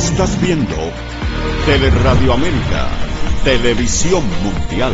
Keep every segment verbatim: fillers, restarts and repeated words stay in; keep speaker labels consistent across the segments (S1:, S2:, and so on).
S1: Estás viendo Teleradio América, Televisión Mundial.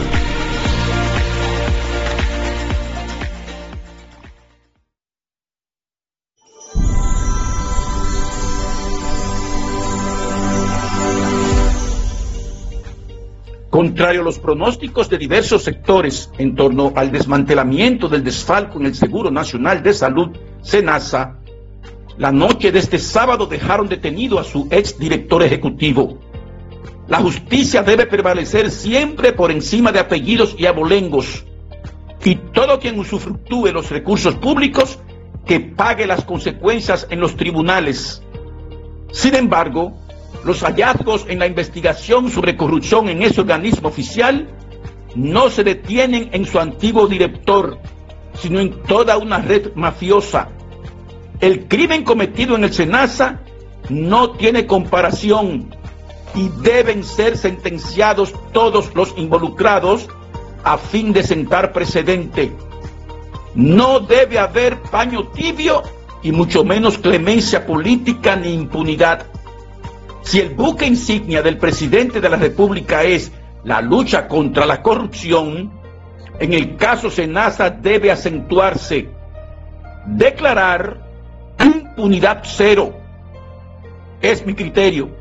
S2: Contrario a los pronósticos de diversos sectores en torno al desmantelamiento del desfalco en el Seguro Nacional de Salud, SENASA, la noche de este sábado dejaron detenido a su exdirector ejecutivo. La justicia debe prevalecer siempre por encima de apellidos y abolengos, y todo quien usufructúe los recursos públicos que pague las consecuencias en los tribunales. Sin embargo, los hallazgos en la investigación sobre corrupción en ese organismo oficial no se detienen en su antiguo director, sino en toda una red mafiosa. El crimen cometido en el SENASA no tiene comparación y deben ser sentenciados todos los involucrados a fin de sentar precedente. No debe haber paño tibio y mucho menos clemencia política ni impunidad. Si el buque insignia del presidente de la República es la lucha contra la corrupción, en el caso SENASA debe acentuarse, declarar impunidad cero. Es mi criterio.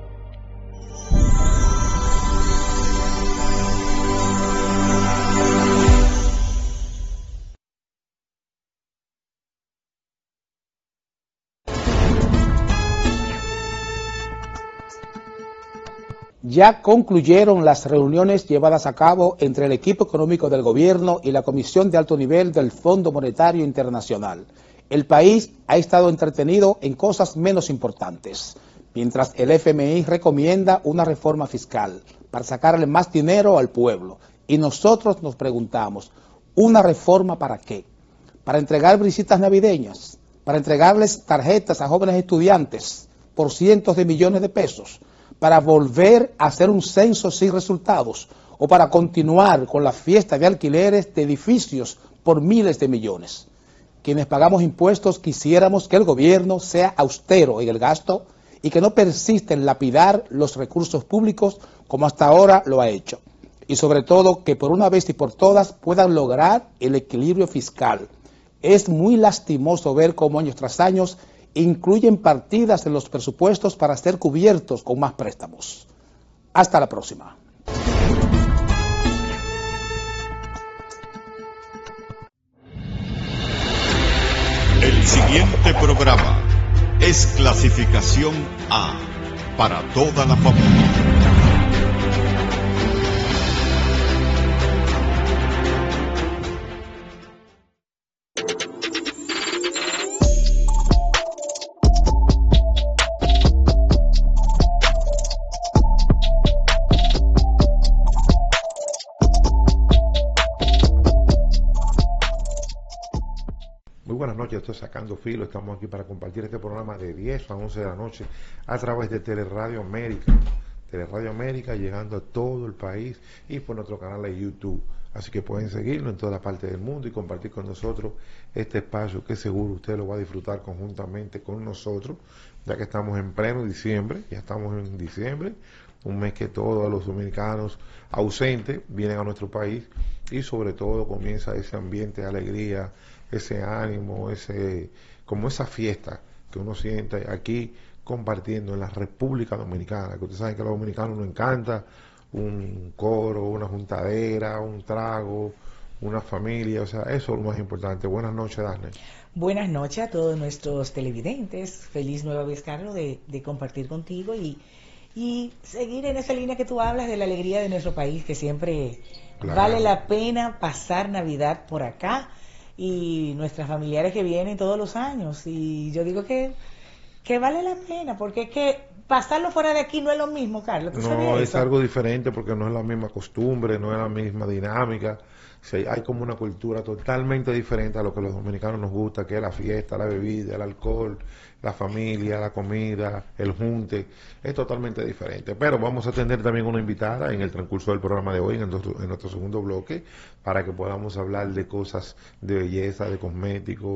S3: Ya concluyeron las reuniones llevadas a cabo entre el equipo económico del gobierno y la Comisión de Alto Nivel del Fondo Monetario Internacional. El país ha estado entretenido en cosas menos importantes, mientras el F M I recomienda una reforma fiscal para sacarle más dinero al pueblo. Y nosotros nos preguntamos, ¿una reforma para qué? ¿Para entregar visitas navideñas? ¿Para entregarles tarjetas a jóvenes estudiantes por cientos de millones de pesos? ¿Para volver a hacer un censo sin resultados? ¿O para continuar con la fiesta de alquileres de edificios por miles de millones? Quienes pagamos impuestos quisiéramos que el gobierno sea austero en el gasto y que no persista en lapidar los recursos públicos como hasta ahora lo ha hecho. Y sobre todo que por una vez y por todas puedan lograr el equilibrio fiscal. Es muy lastimoso ver cómo años tras años incluyen partidas en los presupuestos para ser cubiertos con más préstamos. Hasta la próxima.
S1: El siguiente programa es clasificación A para toda la familia.
S4: Estoy sacando filo, estamos aquí para compartir este programa de diez a once de la noche a través de Teleradio América, Teleradio América llegando a todo el país y por nuestro canal de YouTube, así que pueden seguirnos en toda parte del mundo y compartir con nosotros este espacio que seguro usted lo va a disfrutar conjuntamente con nosotros, ya que estamos en pleno diciembre, ya estamos en diciembre, un mes que todos los dominicanos ausentes vienen a nuestro país y sobre todo comienza ese ambiente de alegría, ese ánimo, ese como esa fiesta que uno siente aquí compartiendo en la República Dominicana, que ustedes saben que a los dominicanos nos encanta un coro, una juntadera, un trago, una familia, o sea, eso es lo más importante. Buenas noches, Dafne.
S5: Buenas noches a todos nuestros televidentes, feliz nueva vez, Carlos, de, de compartir contigo y, y seguir en esa línea que tú hablas de la alegría de nuestro país, que siempre claro. Vale la pena pasar Navidad por acá, y nuestras familiares que vienen todos los años, y yo digo que, que vale la pena, porque es que pasarlo fuera de aquí no es lo mismo, Carlos.
S4: No, es algo diferente porque no es la misma costumbre, no es la misma dinámica. Sí, hay como una cultura totalmente diferente a lo que a los dominicanos nos gusta, que es la fiesta, la bebida, el alcohol, la familia, la comida, el junte. Es totalmente diferente. Pero vamos a tener también una invitada en el transcurso del programa de hoy, en nuestro, en nuestro segundo bloque, para que podamos hablar de cosas de belleza, de cosméticos,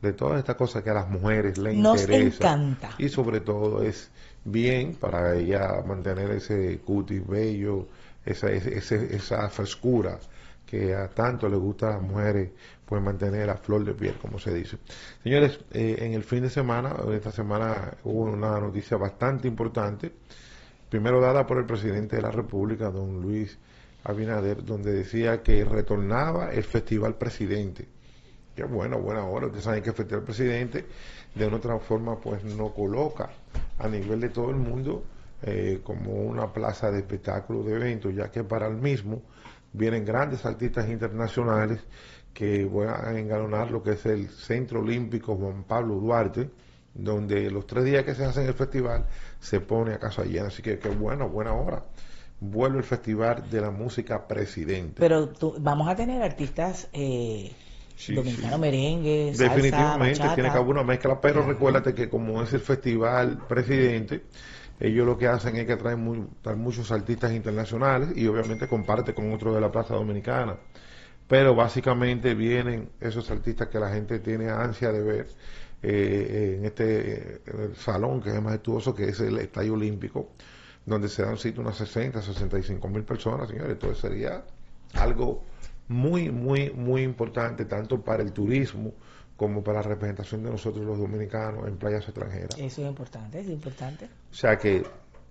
S4: de todas estas cosas que a las mujeres les
S5: Nos
S4: interesa.
S5: encanta.
S4: Y sobre todo es bien para ella mantener ese cutis bello, esa, esa, esa frescura que a tanto le gusta a las mujeres, pues mantener a flor de piel, como se dice. Señores, eh, en el fin de semana, esta semana hubo una noticia bastante importante, primero dada por el presidente de la República, don Luis Abinader, donde decía que retornaba el Festival Presidente. Qué bueno, buena hora. Ustedes saben que el Festival Presidente, de una otra forma, pues no coloca a nivel de todo el mundo eh, como una plaza de espectáculos, de eventos, ya que para el mismo vienen grandes artistas internacionales que van a engalonar lo que es el Centro Olímpico Juan Pablo Duarte, donde los tres días que se hacen el festival se pone a casa llena. Así que qué bueno, buena hora. Vuelve el Festival de la Música Presidente.
S5: Pero tú, vamos a tener artistas eh,
S4: sí,
S5: dominicanos,
S4: sí.
S5: merengue, salsa,
S4: Definitivamente
S5: bachata.
S4: tiene que haber una mezcla, pero
S5: Claro.
S4: recuérdate que como es el Festival Presidente, ellos lo que hacen es que traen, muy, traen muchos artistas internacionales y obviamente comparte con otros de la Plaza Dominicana. Pero básicamente vienen esos artistas que la gente tiene ansia de ver eh, en este eh, el salón que es majestuoso, que es el Estadio Olímpico, donde se dan sitio unas sesenta, sesenta y cinco mil personas, señores. Entonces sería algo muy, muy, muy importante, tanto para el turismo como para la representación de nosotros los dominicanos en playas extranjeras.
S5: Eso es importante, es importante.
S4: O sea que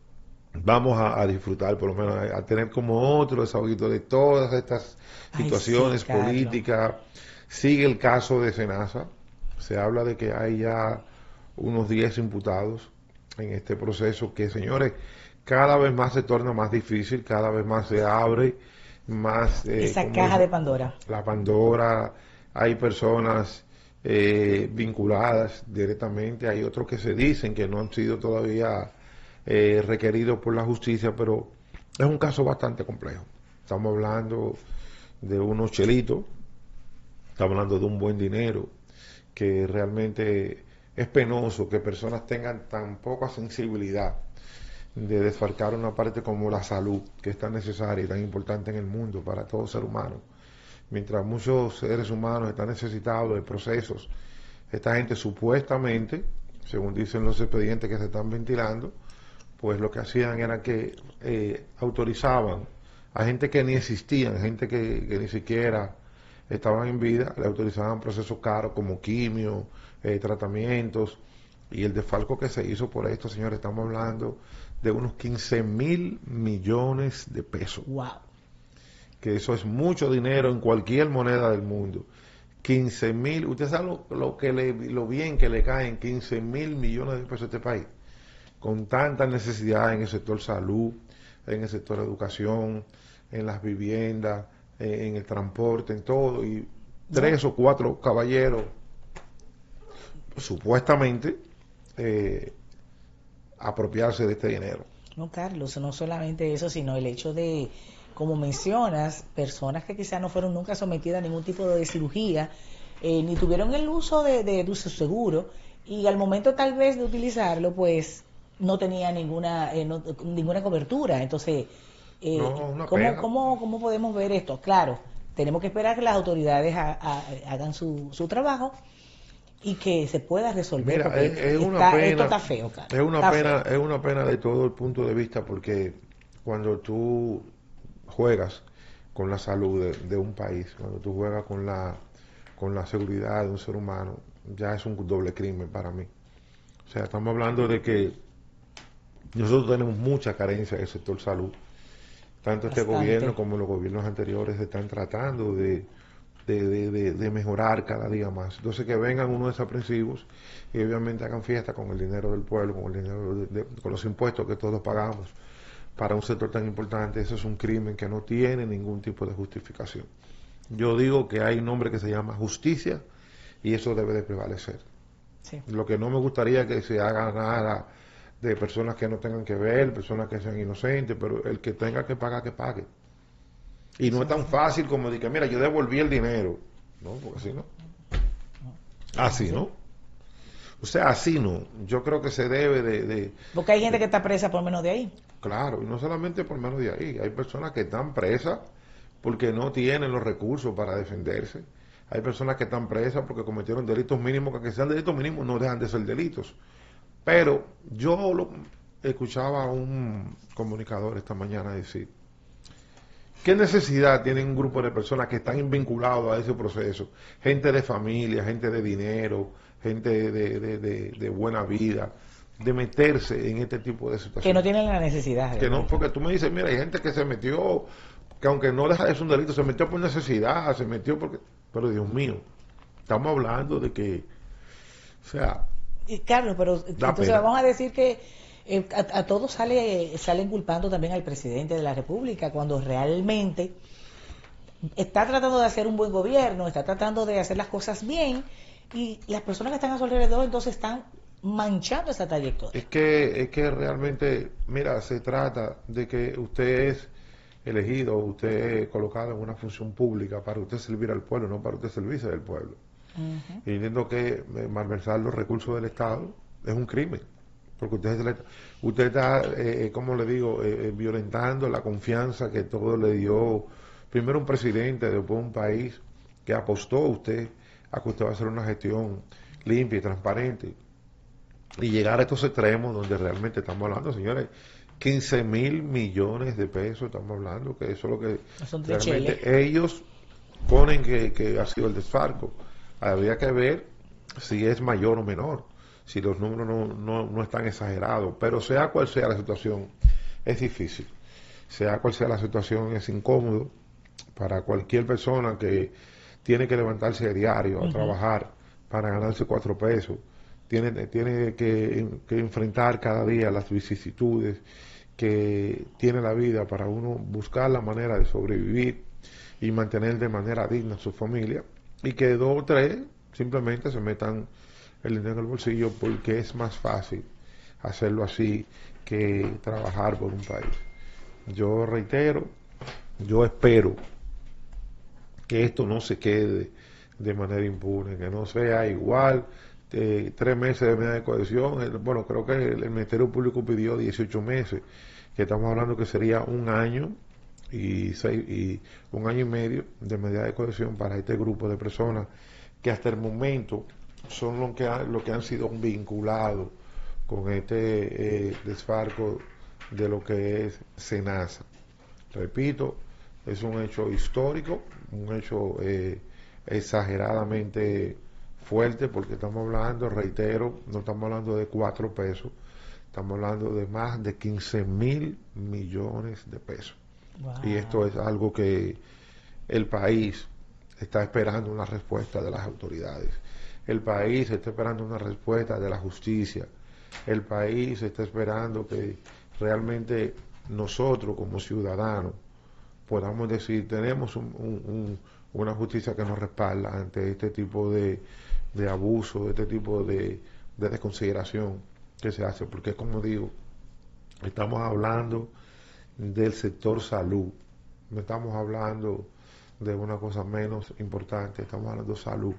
S4: vamos a, a disfrutar, por lo menos, a, a tener como otro desahoguito de todas estas
S5: Ay,
S4: situaciones
S5: sí, Carlos.
S4: políticas. Sigue el caso de Senasa. Se habla de que hay ya unos diez imputados en este proceso que, señores, cada vez más se torna más difícil, cada vez más se abre, más... eh,
S5: Esa
S4: como
S5: caja
S4: dice,
S5: de Pandora.
S4: La Pandora, hay personas eh, vinculadas directamente, hay otros que se dicen que no han sido todavía eh, requeridos por la justicia, pero es un caso bastante complejo. Estamos hablando de unos chelitos, estamos hablando de un buen dinero, que realmente es penoso que personas tengan tan poca sensibilidad de desfalcar una parte como la salud, que es tan necesaria y tan importante en el mundo para todo ser humano. Mientras muchos seres humanos están necesitados de procesos, esta gente supuestamente, según dicen los expedientes que se están ventilando, pues lo que hacían era que eh, autorizaban a gente que ni existían, gente que, que ni siquiera estaban en vida, le autorizaban procesos caros como quimio, eh, tratamientos, y el desfalco que se hizo por esto, señores, estamos hablando de unos quince mil millones de pesos.
S5: Wow.
S4: Que eso es mucho dinero en cualquier moneda del mundo. quince mil, usted sabe lo, lo, que le, lo bien que le caen quince mil millones de pesos a este país, con tanta necesidad en el sector salud, en el sector educación, en las viviendas, en el transporte, en todo, y tres o cuatro caballeros supuestamente eh, apropiarse de este dinero.
S5: No, Carlos, no solamente eso, sino el hecho de, como mencionas, personas que quizás no fueron nunca sometidas a ningún tipo de cirugía, eh, ni tuvieron el uso de, de, de su seguro, y al momento tal vez de utilizarlo, pues no tenía ninguna eh, no, ninguna cobertura. Entonces, eh,
S4: No, una
S5: ¿cómo,
S4: pena.
S5: cómo, ¿cómo podemos ver esto? Claro, tenemos que esperar que las autoridades ha- ha- hagan su, su trabajo y que se pueda resolver.
S4: Mira,
S5: porque
S4: es, es una
S5: está-
S4: pena,
S5: esto está feo, Carlos.
S4: es una
S5: Está
S4: pena,
S5: feo.
S4: es una pena de todo el punto de vista, porque cuando tú juegas con la salud de, de un país, cuando tú juegas con la con la seguridad de un ser humano, ya es un doble crimen para mí. O sea, estamos hablando de que nosotros tenemos mucha carencia en el sector salud. Tanto este
S5: Bastante.
S4: gobierno como los gobiernos anteriores están tratando de, de, de, de, de mejorar cada día más. Entonces, que vengan unos desaprensivos y obviamente hagan fiesta con el dinero del pueblo, con el dinero de, de- con los impuestos que todos pagamos para un sector tan importante. Eso es un crimen que no tiene ningún tipo de justificación. Yo digo que hay un nombre que se llama justicia y eso debe de prevalecer.
S5: Sí.
S4: Lo que no me gustaría que se haga nada de personas que no tengan que ver, personas que sean inocentes, pero el que tenga que pagar, que pague. Y no es tan fácil como decir, mira, yo devolví el dinero. No, porque así no. Así no. O sea, así no. Yo creo que se debe de... de
S5: Porque hay gente que está presa por menos de ahí.
S4: Claro, y no solamente por menos de ahí. Hay personas que están presas porque no tienen los recursos para defenderse. hay personas que están presas porque cometieron delitos mínimos, que, que sean delitos mínimos no dejan de ser delitos. Pero yo lo, escuchaba a un comunicador esta mañana decir, ¿qué necesidad tiene un grupo de personas que están vinculados a ese proceso? Gente de familia, gente de dinero, gente de, de, de, de buena vida, de meterse en este tipo de situaciones.
S5: Que no tienen la necesidad.
S4: Que no, porque tú me dices, mira, hay gente que se metió, que aunque no deja de ser un delito, se metió por necesidad, se metió porque... Pero Dios mío, estamos hablando de que, o sea...
S5: Y Carlos, pero entonces
S4: pena.
S5: Vamos a decir que eh, a, a todos sale, salen culpando también al presidente de la República, cuando realmente está tratando de hacer un buen gobierno, está tratando de hacer las cosas bien, y las personas que están a su alrededor entonces están manchando esa trayectoria.
S4: Es que, es que realmente, mira, se trata de que usted es elegido, usted es colocado en una función pública para usted servir al pueblo, no para usted servirse del pueblo. Uh-huh. Y entiendo que malversar los recursos del Estado es un crimen, porque usted, usted está, eh, como le digo, eh, violentando la confianza que todo le dio, primero un presidente, después un país que apostó a usted a que usted va a hacer una gestión limpia y transparente. Y llegar a estos extremos donde realmente estamos hablando, señores, quince mil millones de pesos, estamos hablando, que eso es lo que realmente chile. Ellos ponen que, que ha sido el desfalco. Habría que ver si es mayor o menor, si los números no, no, no están exagerados, pero sea cual sea la situación, es difícil. Sea cual sea la situación, es incómodo para cualquier persona que tiene que levantarse a diario a uh-huh. trabajar para ganarse cuatro pesos. Tiene, tiene que, que enfrentar cada día las vicisitudes que tiene la vida para uno buscar la manera de sobrevivir y mantener de manera digna a su familia, y que dos o tres simplemente se metan el dinero en el bolsillo porque es más fácil hacerlo así que trabajar por un país. Yo reitero, yo espero que esto no se quede de manera impune, que no sea igual. Eh, tres meses de medida de cohesión, el, bueno, creo que el, el Ministerio Público pidió dieciocho meses, que estamos hablando que sería un año y, seis, y un año y medio de medida de cohesión para este grupo de personas que hasta el momento son lo que, ha, lo que han sido vinculados con este eh, desfalco de lo que es SENASA. Repito, es un hecho histórico, un hecho eh, exageradamente fuerte, porque estamos hablando, reitero, no estamos hablando de cuatro pesos, estamos hablando de más de quince mil millones de pesos. Wow. Y esto es algo que el país está esperando una respuesta de las autoridades. El país está esperando una respuesta de la justicia. El país está esperando que realmente nosotros como ciudadanos podamos decir, tenemos un, un, un, una justicia que nos respalda ante este tipo de de abuso, de este tipo de, de desconsideración que se hace, porque como digo, estamos hablando del sector salud, no estamos hablando de una cosa menos importante, estamos hablando de salud,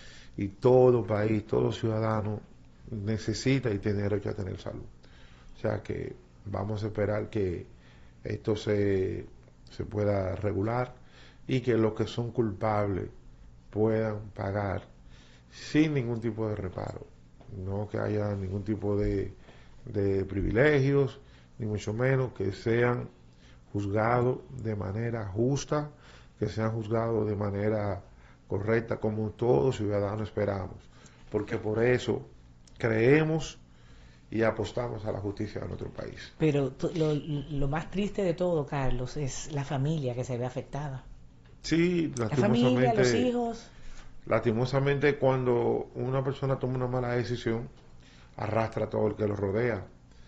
S4: y todo país, todo ciudadano necesita y tiene derecho a tener salud. O sea que vamos a esperar que esto se, se pueda regular y que los que son culpables puedan pagar sin ningún tipo de reparo, no que haya ningún tipo de, de privilegios, ni mucho menos, que sean juzgados de manera justa, que sean juzgados de manera correcta, como todos ciudadanos esperamos, porque por eso creemos y apostamos a la justicia de nuestro país.
S5: Pero lo, lo más triste de todo, Carlos, es la familia que se ve afectada.
S4: Sí,
S5: la familia, los hijos.
S4: Lastimosamente, cuando una persona toma una mala decisión, arrastra a todo el que lo rodea.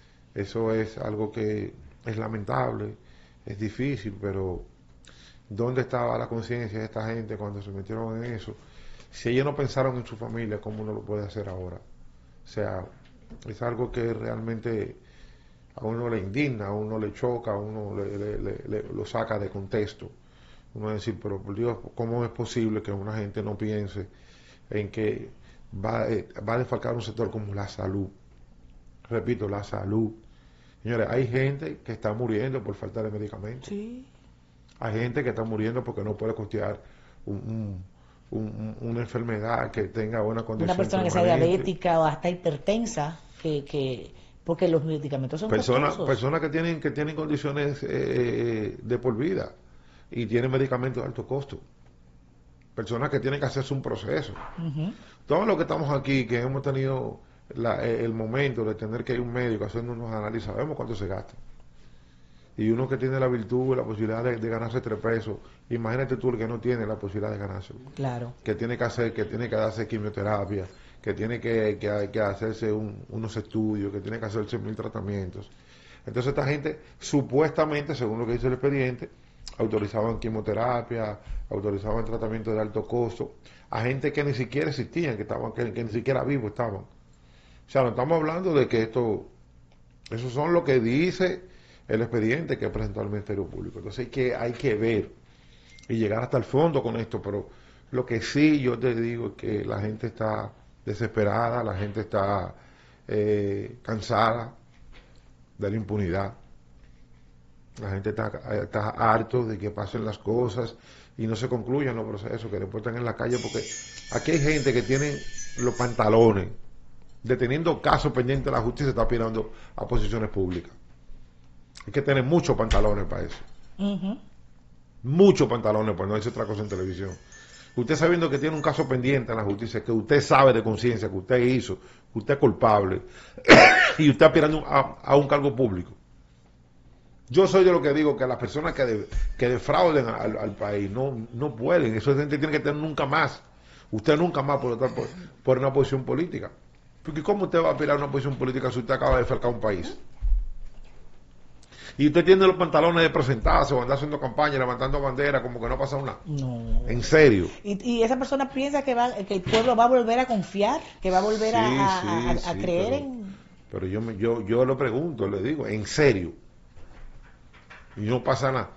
S4: Eso es algo que es lamentable, es difícil, pero ¿dónde estaba la conciencia de esta gente cuando se metieron en eso? Si ellos no pensaron en su familia, ¿cómo uno lo puede hacer ahora? O sea, es algo que realmente a uno le indigna, a uno le choca, a uno le, le, le, le, lo saca de contexto. Uno va a decir, pero por Dios, ¿cómo es posible que una gente no piense en que va, eh, va a desfalcar un sector como la salud? Repito, la salud. Señores, hay gente que está muriendo por falta de medicamentos.
S5: Sí.
S4: Hay gente que está muriendo porque no puede costear un, un, un, una enfermedad, que tenga buena condición.
S5: Una persona permanente. Que sea diabética o hasta hipertensa, que, que porque los medicamentos son
S4: personas
S5: costosos.
S4: Personas que tienen que tienen condiciones eh, de por vida y tienen medicamentos de alto costo. Personas que tienen que hacerse un proceso. Uh-huh. Todos los que estamos aquí, que hemos tenido la, el momento de tener que ir a un médico haciendo unos análisis, sabemos cuánto se gasta. Y uno que tiene la virtud y la posibilidad de, de ganarse tres pesos, imagínate tú el que no tiene la posibilidad de ganarse.
S5: Claro.
S4: Que tiene que hacer, que tiene que darse quimioterapia, que tiene que, que, que hacerse un, unos estudios, que tiene que hacerse mil tratamientos. Entonces esta gente, supuestamente, según lo que dice el expediente, autorizaban quimioterapia, autorizaban tratamiento de alto costo, a gente que ni siquiera existían, que estaban, que, que ni siquiera vivos estaban. O sea, no estamos hablando de que esto, eso son lo que dice el expediente que presentó al Ministerio Público. Entonces hay que, hay que ver y llegar hasta el fondo con esto, pero lo que sí yo te digo es que la gente está desesperada, la gente está eh, cansada de la impunidad, la gente está, está harto de que pasen las cosas y no se concluyan los procesos, que después están en la calle, porque aquí hay gente que tiene los pantalones, deteniendo casos pendientes de la justicia, está aspirando a posiciones públicas. Hay que tener muchos pantalones para eso. Uh-huh. Muchos pantalones, por no decir otra cosa en televisión. Usted sabiendo que tiene un caso pendiente en la justicia, que usted sabe de conciencia, que usted hizo, que usted es culpable, y usted aspirando a, a un cargo público. Yo soy de lo que digo que las personas que, de, que defrauden al, al país no, no pueden. Eso gente tiene que tener nunca más. Usted nunca más puede estar por, por una posición política. Porque ¿cómo usted va a aspirar a una posición política si usted acaba de defalcar un país? Y usted tiene los pantalones de presentarse o andar haciendo campaña, levantando bandera, como que no pasa nada.
S5: No.
S4: En serio.
S5: Y, y esa persona piensa que va, que el pueblo va a volver a confiar, que va a volver sí, a, sí, a, a, sí, a creer
S4: pero,
S5: en...
S4: Pero yo, me, yo, yo lo pregunto, le digo, en serio. Y no pasa nada.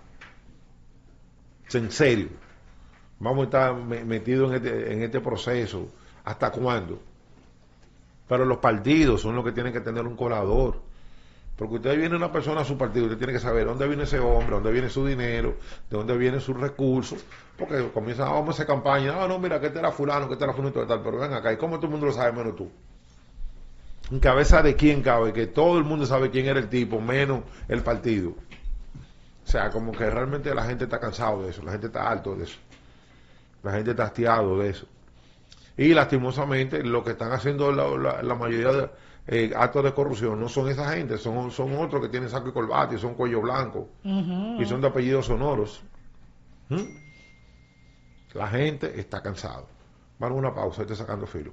S4: En serio. Vamos a estar metidos en este, en este proceso. ¿Hasta cuándo? Pero los partidos son los que tienen que tener un colador. Porque usted viene una persona a su partido, usted tiene que saber dónde viene ese hombre, dónde viene su dinero, de dónde vienen sus recursos, porque comienzan, ah, vamos a hacer campaña, ah, no, mira, que este era fulano, que este era fulano y tal, pero ven acá, ¿y cómo todo el mundo lo sabe menos tú? ¿En cabeza de quién cabe? Que todo el mundo sabe quién era el tipo, menos el partido. O sea, como que realmente la gente está cansado de eso, la gente está harto de eso, la gente está hastiado de eso. Y lastimosamente lo que están haciendo la, la, la mayoría de eh, actos de corrupción no son esa gente, son, son otros que tienen saco y corbata y son cuello blanco uh-huh. y son de apellidos sonoros. ¿Mm? La gente está cansada. Vamos a una pausa, estoy sacando filo.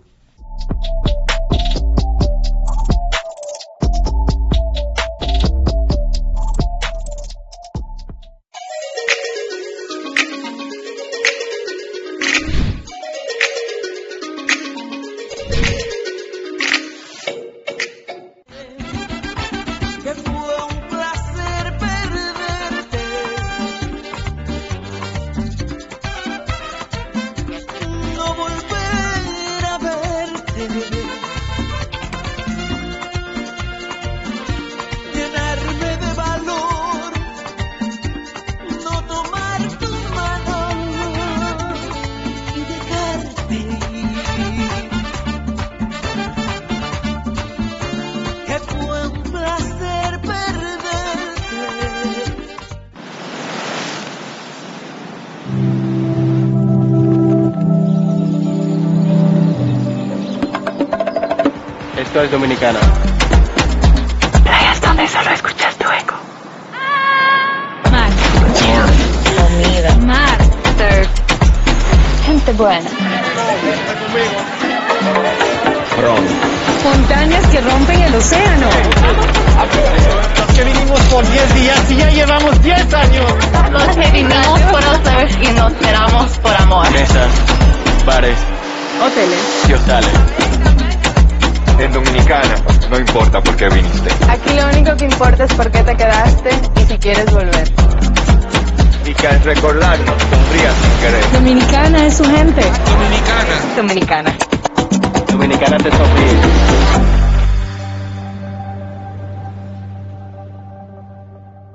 S6: Esto es Dominicana.
S7: Rayas donde solo escuchas tu eco.
S8: Mar.
S7: Comida.
S8: Mar.
S7: Surf. Gente buena.
S6: Ron.
S8: Montañas que rompen el océano.
S9: Los que vinimos por diez días y ya llevamos diez años.
S7: Los que vinimos por los surf y nos quedamos por amor.
S6: Mesas, bares,
S8: hoteles
S6: y hostales.
S10: En Dominicana, no importa por qué viniste.
S7: Aquí lo único que importa es por qué te quedaste y si quieres volver.
S10: Y que al recordarnos, sonrías sin querer.
S8: Dominicana es su gente.
S10: Dominicana.
S7: Dominicana.
S6: Dominicana te sonríe.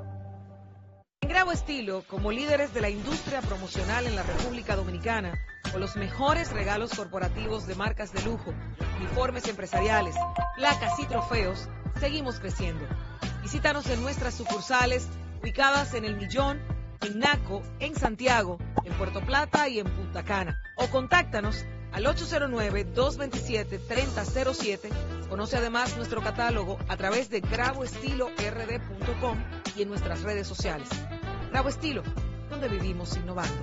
S11: En Grabo Estilo, como líderes de la industria promocional en la República Dominicana, o los mejores regalos corporativos de marcas de lujo, uniformes empresariales, placas y trofeos, seguimos creciendo. Visítanos en nuestras sucursales ubicadas en El Millón, en Naco, en Santiago, en Puerto Plata y en Punta Cana. O contáctanos al ocho cero nueve, dos dos siete, tres cero cero siete. Conoce además nuestro catálogo a través de grabo estilo r d punto com y en nuestras redes sociales. Grabo Estilo, donde vivimos innovando.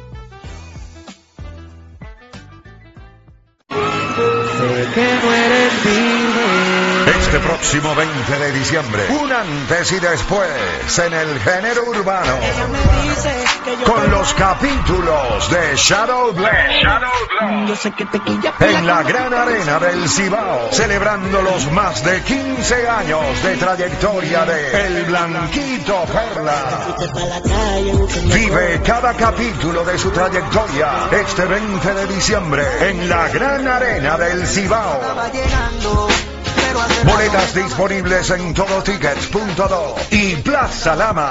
S12: Sé que no eres virgen.
S13: Este próximo veinte de diciembre, un antes y después en el género urbano, con los capítulos de Shadow Blow, en la gran arena del Cibao, celebrando los más de quince años de trayectoria de El Blanquito Perla. Vive cada capítulo de su trayectoria este veinte de diciembre en la gran arena del Cibao. Boletas disponibles en todo tickets punto do y Plaza Lama.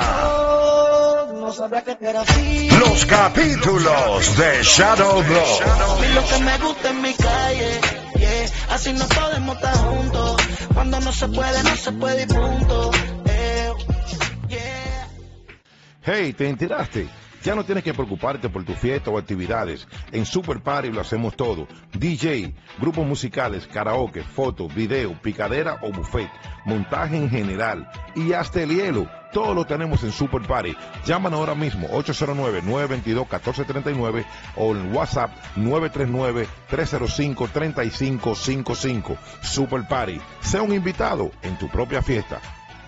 S13: Los capítulos de Shadow Blow.
S12: Lo que me gusta en mi calle, yeah. Así no podemos estar juntos. Cuando no se puede, no se puede y punto. Eh, yeah.
S4: Hey, ¿te enteraste? Ya no tienes que preocuparte por tu fiesta o actividades. En Super Party lo hacemos todo. D J, grupos musicales, karaoke, fotos, video, picadera o buffet, montaje en general y hasta el hielo. Todo lo tenemos en Super Party. Llámanos ahora mismo ocho cero nueve, nueve dos dos, uno cuatro tres nueve o en WhatsApp nueve tres nueve, tres cero cinco, tres cinco cinco cinco. Super Party. Sea un invitado en tu propia fiesta.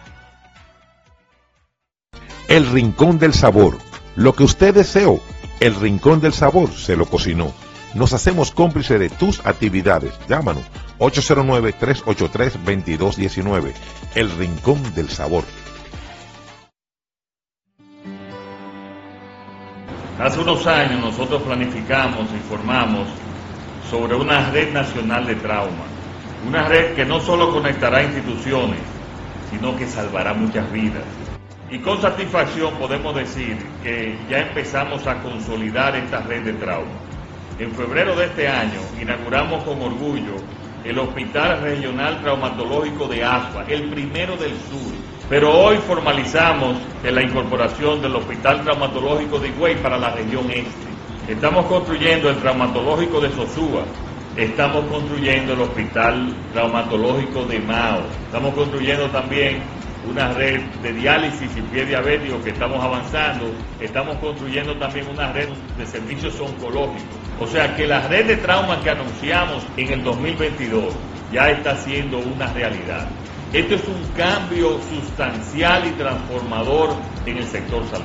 S4: El Rincón del Sabor. Lo que usted deseó, el Rincón del Sabor se lo cocinó. Nos hacemos cómplices de tus actividades. Llámanos ocho cero nueve, tres ocho tres, dos dos uno nueve. El Rincón del Sabor.
S14: Hace unos años nosotros planificamos y formamos sobre una red nacional de trauma. Una red que no solo conectará instituciones, sino que salvará muchas vidas. Y con satisfacción podemos decir que ya empezamos a consolidar esta red de trauma. En febrero de este año inauguramos con orgullo el Hospital Regional Traumatológico de Asua, el primero del sur. Pero hoy formalizamos la incorporación del Hospital Traumatológico de Higüey para la región este. Estamos construyendo el Traumatológico de Sosúa. Estamos construyendo el Hospital Traumatológico de Mao. Estamos construyendo también una red de diálisis y pie diabético que estamos avanzando. Estamos construyendo también una red de servicios oncológicos. O sea que la red de trauma que anunciamos en el dos mil veintidós ya está siendo una realidad. Esto es un cambio sustancial y transformador en el sector salud.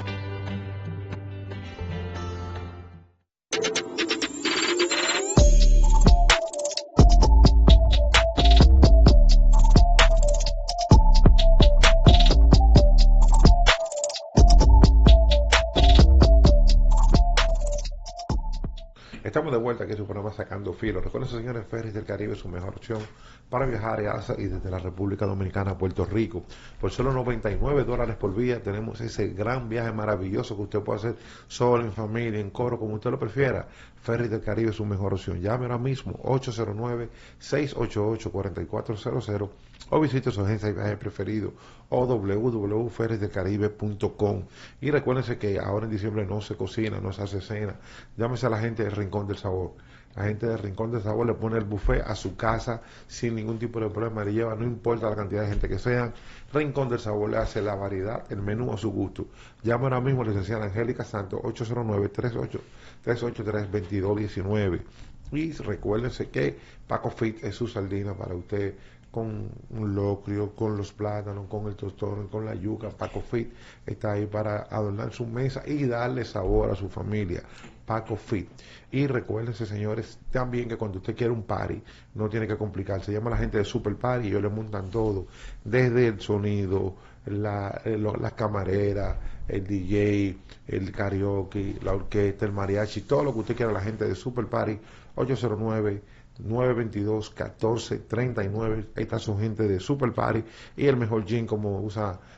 S4: Estamos de vuelta aquí en su programa Sacando Filo. Recuerden, señores, Ferries del Caribe es su mejor opción para viajar y desde la República Dominicana a Puerto Rico. Por solo noventa y nueve dólares por día tenemos ese gran viaje maravilloso que usted puede hacer solo, en familia, en coro, como usted lo prefiera. Ferries del Caribe es su mejor opción. Llame ahora mismo ocho cero nueve, seis ocho ocho, cuatro cuatro cero cero o visite su agencia de viaje preferido o w w w punto ferries del caribe punto com. Y recuérdense que ahora en diciembre no se cocina, no se hace cena. Llámese a la gente del Rincón del Sabor. La gente del Rincón del Sabor le pone el buffet a su casa sin ningún tipo de problema, le lleva, no importa la cantidad de gente que sean. Rincón del Sabor le hace la variedad, el menú a su gusto. Llame ahora mismo a la licenciada Angélica Santos, ocho cero nueve, tres ocho tres, dos dos uno nueve. Y recuérdense que Paco Fit es su sardina para usted, con un locrio, con los plátanos, con el tostón, con la yuca. Paco Fit está ahí para adornar su mesa y darle sabor a su familia. Paco Fit. Y recuérdense, señores, también que cuando usted quiere un party, no tiene que complicarse. Llama a la gente de Super Party y ellos le montan todo, desde el sonido, la, el, las camareras, el D J, el karaoke, la orquesta, el mariachi, todo lo que usted quiera. La gente de Super Party, ocho cero nueve, nueve dos dos, uno cuatro tres nueve. Ahí está su gente de Super Party y el mejor gin, como usa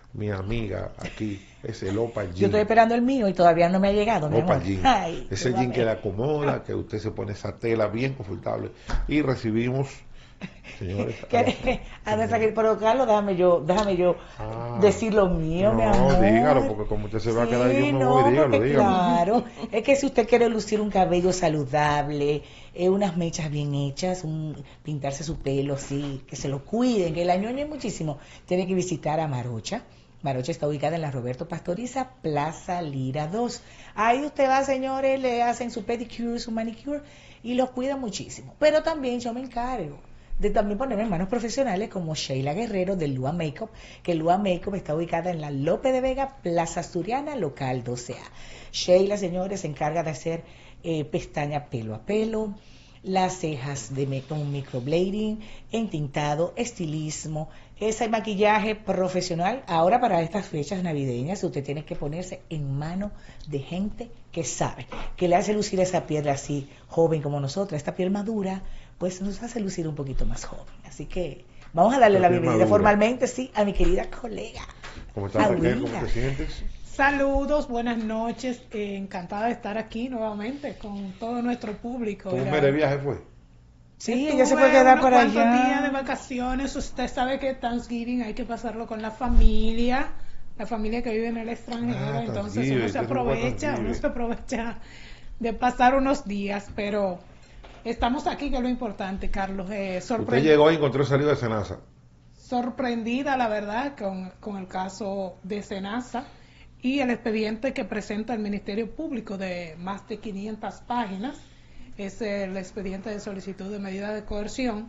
S4: mi amiga aquí, es el Opal Jean.
S5: Yo estoy esperando el mío y todavía no me ha llegado, mi
S4: Opal
S5: amor.
S4: Jean.
S5: Ay,
S4: Ese
S5: qué
S4: jean que le
S5: guapo.
S4: acomoda, que usted se pone esa tela bien confortable. Y recibimos, señores.
S5: ¿Qué? A nuestra, pero Carlos, déjame yo, déjame yo
S4: Ah,
S5: decir lo mío,
S4: no,
S5: mi amor.
S4: dígalo, porque como usted se va a quedar, yo me
S5: no,
S4: voy, dígalo,
S5: porque
S4: dígalo.
S5: Claro, es que si usted quiere lucir un cabello saludable, eh, unas mechas bien hechas, un, pintarse su pelo así, que se lo cuiden, que la ñoñe muchísimo, tiene que visitar a Marocha. Marocha está ubicada en la Roberto Pastoriza, Plaza Lira dos. Ahí usted va, señores, le hacen su pedicure, su manicure y los cuida muchísimo. Pero también yo me encargo de también ponerme en manos profesionales como Sheila Guerrero de Lua Makeup, que Lua Makeup está ubicada en la Lope de Vega, Plaza Asturiana, local doce A. Sheila, señores, se encarga de hacer eh, pestaña pelo a pelo, las cejas de me- con microblading, entintado, estilismo, ese maquillaje profesional. Ahora para estas fechas navideñas usted tiene que ponerse en mano de gente que sabe, que le hace lucir esa piel así joven como nosotros, esta piel madura, pues nos hace lucir un poquito más joven. Así que vamos a darle
S4: La
S5: la
S4: piel
S5: bienvenida
S4: madura.
S5: formalmente, sí, a mi querida colega.
S4: ¿Cómo estás, Raquel?
S5: Aurora.
S4: ¿Cómo te sientes?
S15: Saludos, buenas noches, eh, encantada de estar aquí nuevamente con todo nuestro público.
S4: ¿Tu
S15: Era-
S4: mes de viaje fue?
S5: Sí,
S15: Estuve
S5: ella se puede quedar
S15: unos
S5: para
S15: cuantos
S5: allá.
S15: días de vacaciones. Usted sabe que Thanksgiving hay que pasarlo con la familia, la familia que vive en el extranjero.
S4: Ah,
S15: Entonces
S4: Thanksgiving,
S15: uno se
S4: ¿qué es un
S15: aprovecha,
S4: Thanksgiving?
S15: uno se aprovecha de pasar unos días, pero estamos aquí, que es lo importante, Carlos. Eh,
S4: Usted
S15: sorpre-
S4: llegó y encontró salido de Senasa.
S15: sorprendida, la verdad, con, con el caso de Senasa y el expediente que presenta el Ministerio Público de más de quinientas páginas. Es el expediente de solicitud de medida de coerción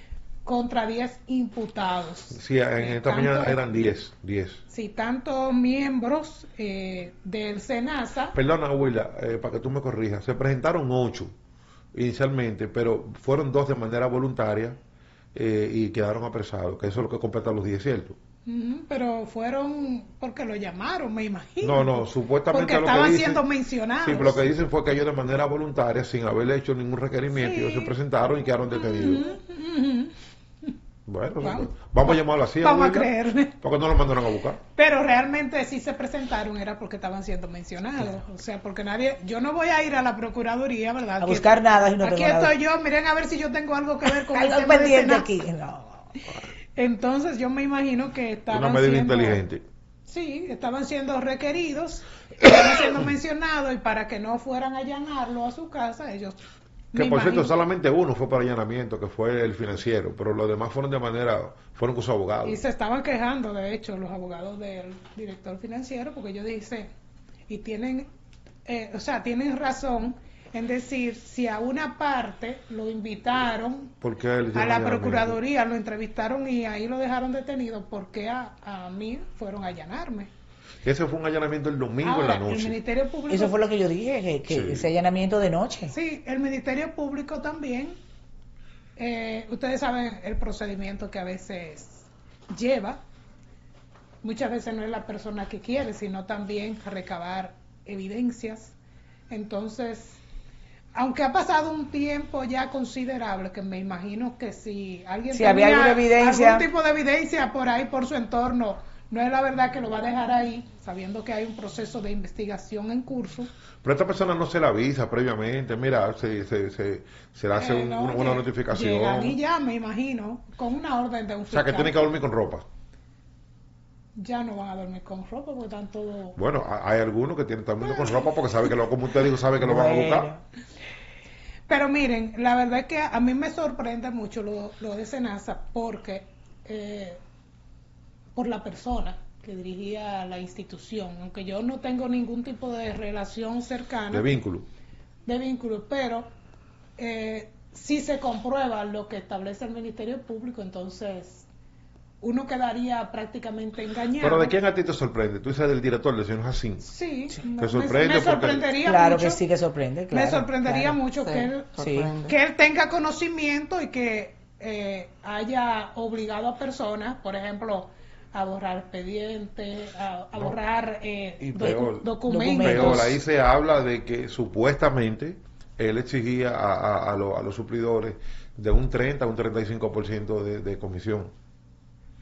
S15: contra diez imputados.
S4: Sí, en esta
S15: Tanto-
S4: mañana eran diez, diez.
S15: Sí, tantos miembros eh, del SENASA.
S4: Perdona, Willa, eh, para que tú me corrijas. Se presentaron ocho inicialmente, pero fueron dos de manera voluntaria eh, y quedaron apresados, que eso es lo que completa los diez, ¿cierto?
S15: Ujú, pero fueron porque lo llamaron, me imagino.
S4: No, no, supuestamente
S15: porque
S4: lo que
S15: estaban
S4: dicen-
S15: siendo mencionados.
S4: Sí, pero lo que dicen fue que ellos de manera voluntaria, sin haber hecho ningún requerimiento, ellos se presentaron y quedaron detenidos.
S15: Ujú.
S4: Bueno,
S15: Vamos.
S4: vamos a llamarlo así.
S15: Vamos a
S4: Willa,
S15: creerle.
S4: Porque no lo mandaron a buscar.
S15: Pero realmente si se presentaron era porque estaban siendo mencionados. O sea, porque nadie, yo no voy a ir a la Procuraduría, ¿verdad?
S5: A
S15: Aquí-
S5: buscar nada si no
S15: Aquí
S5: tengo nada.
S15: estoy yo, miren a ver si yo tengo algo que ver con el
S5: Algo
S15: tema de
S5: pendiente
S15: Senasa.
S5: aquí. No.
S15: Entonces yo me imagino que estaban
S4: Una medida
S15: siendo,
S4: inteligente.
S15: sí, estaban siendo requeridos, estaban siendo mencionados y para que no fueran a allanarlo a su casa, ellos...
S4: Que
S15: me
S4: por cierto,
S15: imagino-
S4: solamente uno fue para allanamiento, que fue el financiero, pero los demás fueron de manera, fueron con su abogado.
S15: Y se estaban quejando, de hecho, los abogados del director financiero, porque ellos dicen, y tienen, eh, o sea, tienen razón en decir, si a una parte lo invitaron
S4: ¿Por qué le hicieron
S15: a la
S4: allanamiento?
S15: Procuraduría, lo entrevistaron y ahí lo dejaron detenido, ¿por qué a, a mí fueron a allanarme?
S4: Ese fue un allanamiento el domingo
S15: Ahora,
S4: en la
S15: el
S4: noche.
S15: Ministerio Público...
S5: Eso fue lo que yo dije, que, que
S4: Sí.
S5: ese allanamiento de noche.
S15: Sí, el Ministerio Público también, eh, ustedes saben el procedimiento que a veces lleva, muchas veces no es la persona que quiere, sino también recabar evidencias. Entonces, aunque ha pasado un tiempo ya considerable, que me imagino que si alguien
S5: Si había
S15: tenía
S5: alguna evidencia.
S15: algún tipo de evidencia por ahí, por su entorno, no es la verdad que lo va a dejar ahí, sabiendo que hay un proceso de investigación en curso.
S4: Pero esta persona no se la avisa previamente, mira, se, se, se, se le hace
S15: Eh,
S4: un-
S15: no,
S4: una, una
S15: lle-
S4: notificación.
S15: Llegan y ya, me imagino, con una orden de un
S4: O sea, que
S15: fiscal.
S4: tiene que dormir con ropa.
S15: Ya no van a dormir con ropa porque están todos...
S4: Bueno, ha- hay algunos que tienen todo el mundo con ropa porque sabe que lo, como usted dijo, sabe que lo van a buscar.
S15: Pero miren, la verdad es que a mí me sorprende mucho lo, lo de Senasa porque eh, por la persona que dirigía la institución, aunque yo no tengo ningún tipo de relación cercana,
S4: De vínculo.
S15: de vínculo, pero eh, si se comprueba lo que establece el Ministerio Público, entonces uno quedaría prácticamente engañado.
S4: Pero ¿de quién a ti te sorprende? Tú dices del director, del señor Jacín.
S15: Sí, me-
S4: Te sorprende
S15: me, me
S4: porque-
S15: sorprendería
S5: Claro
S15: mucho.
S5: que sí que sorprende, claro.
S15: me sorprendería
S5: claro.
S15: mucho
S5: Sí,
S15: que él
S5: sí.
S15: que él tenga conocimiento y que eh, haya obligado a personas, por ejemplo, a borrar expedientes, a, a
S4: No.
S15: borrar eh,
S4: Y
S15: docu-
S4: peor,
S15: documentos.
S4: peor, ahí se habla de que supuestamente él exigía a, a, a, lo- a los suplidores de un treinta a un treinta y cinco por ciento de, de comisión.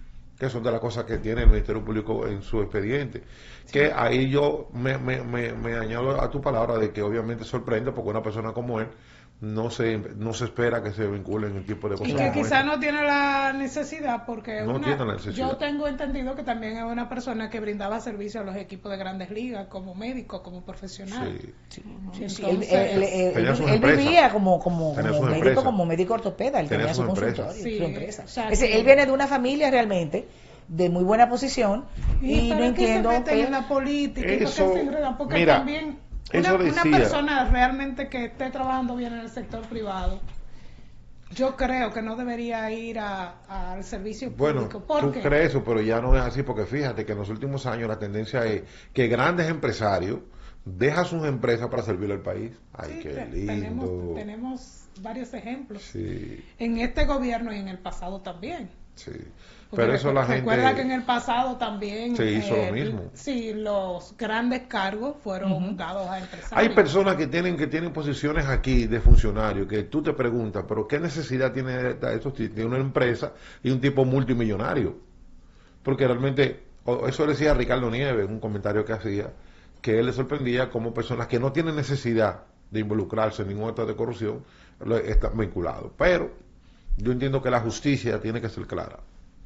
S4: que son de las cosas que tiene el Ministerio Público en su expediente. Sí. Que ahí yo me, me, me, me añado a tu palabra de que obviamente sorprende porque una persona como él no se no se espera que se vincule en el tipo de cosas.
S15: Y que quizás no tiene la necesidad porque
S4: no
S15: una,
S4: tiene la necesidad.
S15: Yo tengo entendido que también es una persona que brindaba servicio a los equipos de Grandes Ligas como médico, como profesional.
S5: Sí. Sí.
S15: Entonces,
S5: sí, él, él, él, él, él vivía como, como, como médico, empresa. como médico ortopeda, él tenía, tenía su consultorio, sí, su empresa. O sea, es, que, él viene de una familia realmente de muy buena posición y, y no entiendo
S15: que se meten en la política eso, y porque, porque mira, también una, una persona realmente que esté trabajando bien en el sector privado, yo creo que no debería ir a, a, al servicio público.
S4: Bueno, tú crees eso, pero ya no es así, porque fíjate que en los últimos años la tendencia es que grandes empresarios dejan sus empresas para servirle al país. Ay, sí, qué lindo.
S15: Tenemos, tenemos varios ejemplos.
S4: Sí.
S15: En este gobierno y en el pasado también.
S4: Sí. Porque pero eso la gente
S15: recuerda que en el pasado también
S4: se hizo
S15: eh,
S4: lo mismo.
S15: Sí, los grandes cargos fueron uh-huh. dados a empresarios.
S4: Hay personas que tienen que tienen posiciones aquí de funcionarios que tú te preguntas, pero qué necesidad tiene esos de una empresa y un tipo multimillonario, porque realmente eso decía Ricardo Nieves, un comentario que hacía, que él le sorprendía como personas que no tienen necesidad de involucrarse en ningún acto de corrupción están vinculados, pero yo entiendo que la justicia tiene que ser clara.